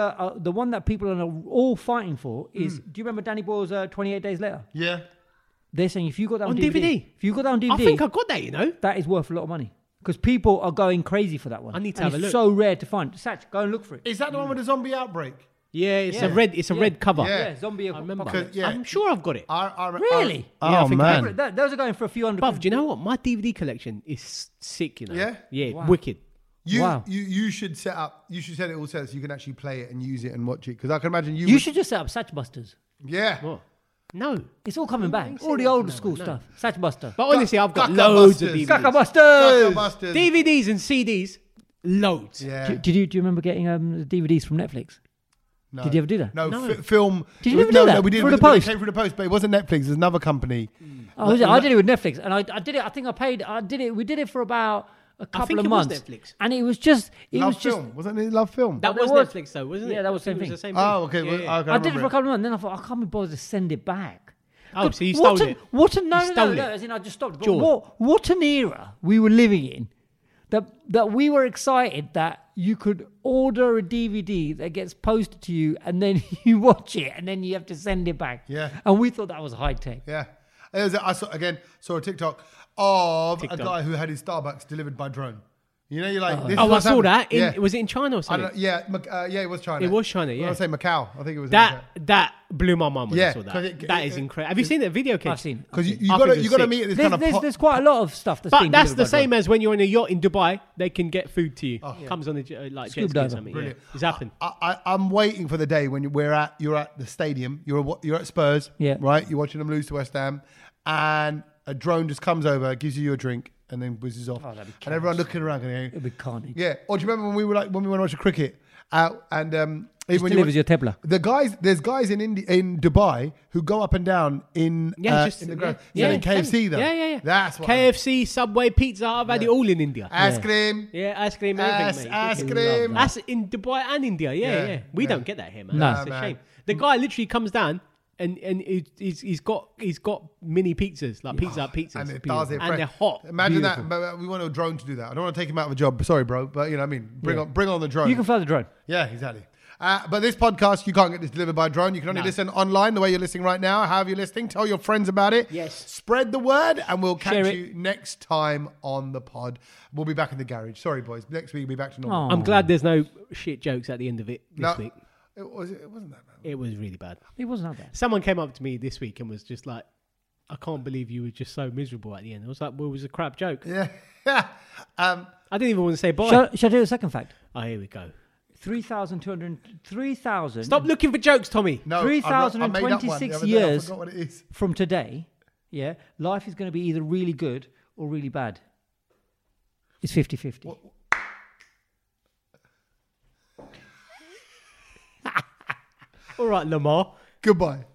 are all fighting for is. Do you remember Danny Boyle's 28 Days Later? Yeah. They're saying if you got that on, On DVD, DVD? if you got that on DVD, I think I got that. You know. that is worth a lot of money because people are going crazy for that one. I need to And have a it's look. so rare to find. Satch, go and look for it. Is that the one with the zombie outbreak? Yeah, it's Yeah. a red. It's a Yeah. red cover. Yeah. Zombie. I remember. apocalypse. Yeah. I'm sure I've got it. Really? Oh, Yeah, I think I man. Those are going for a few hundred. Bruv, quid. do you know what? My DVD collection is sick. You know. Yeah? Yeah. Wow. Wicked. Wow. You should set it all set so you can actually play it and use it and watch it because I can imagine you. You would- should just set up Satchbusters. Yeah. What? No. It's all coming back. ain't All the saying old no, school no. stuff. Satchbuster. But honestly, I've got Caca loads of Busters. DVDs. Caca-busters! Busters. DVDs and CDs, loads. Yeah. Do you remember getting the DVDs from Netflix? No. Did you ever do that? No, No. film. Did you ever do that? No, we did. Through the It was- post? It came through the post, but it wasn't Netflix. It was another company. Oh, was it? I did it with Netflix, and I did it. I think I paid. I did it. We did it for about a couple think of it was months. Netflix. And it was just. It Love was just. Film. Wasn't it Love Film? That there was was- Netflix though, wasn't it? Yeah, that was the I same think it thing. the same Oh, okay. Yeah, Well, yeah. okay, I did it for a remember couple of months, and then I thought I can't be bothered to send it back. Oh, so you What stole an- it. What a no, You no, stole no, it. as in I just stopped. But George. what an era we were living in. That we were excited that you could order a DVD that gets posted to you, and then you watch it, and then you have to send it back. Yeah. And we thought that was high tech. Yeah. I saw a TikTok of TikTok. a guy who had his Starbucks delivered by drone. You know, you're like, this is Oh, I what's saw happening. that. Yeah. Was it in China or I something? don't, yeah, it was China. It was China, When yeah. I say Macau, I think it was That blew my mind when Yeah, I saw 'cause that. That is incredible. Have you seen that video, kid? I've seen. because you I got think to it's meet sick. at this There's, kind of there's, pot. there's quite a lot of stuff that's But being that's delivered the by same drone. as when you're in a yacht in Dubai. They can get food to you. Comes on the like jet Scuba ski or diver. something. Yeah. Brilliant. It's happened. I'm waiting for the day when you're at the stadium. You're at Spurs, Yeah. right? You're watching them lose to West Ham, and a drone just comes over, gives you your drink, and then whizzes off. that'd be And everyone looking around, going, It'd be carnage. yeah. Or do you remember when we went to watch the cricket out and even Just when delivers your Tebler. there's guys in Dubai who go up and down in Just the ground. yeah, Selling KFC though. Yeah. That's what KFC, Subway, Pizza. I've had it all in India. ice cream. Yeah, ice cream, everything, mate. Ice Fucking cream. love that. That's in Dubai and India. Yeah, Yeah. We yeah. don't get that here, man. No. It's a Nah, shame. man. The guy literally comes down and he's got mini pizzas, like Pizza Hut pizzas, And it does it and fresh. they're hot. Imagine Beautiful. that. But we want a drone to do that. I don't want to take him out of a job. Sorry, bro. But you know what I mean? Bring on the drone. You can fly the drone. Yeah, exactly. But this podcast, you can't get this delivered by drone. You can only listen online the way you're listening right now. However you're listening, tell your friends about it. Yes. Spread the word, and we'll catch Share it. you next time on the pod. We'll be back in the garage. Sorry, boys. Next week, we'll be back to normal. Oh. I'm glad there's no shit jokes at the end of it this No, week. it wasn't that bad. It was really bad. It wasn't that bad. Someone came up to me this week and was just like, I can't believe you were just so miserable at the end. I was like, well, it was a crap joke. Yeah. I didn't even want to say bye. Shall I do the second fact? Oh, here we go. 3,000 Stop looking for jokes, Tommy. No, 3,026 I years. forgot what it is. from today, yeah, life is going to be either really good or really bad. It's 50-50. All right, Lamar. Goodbye.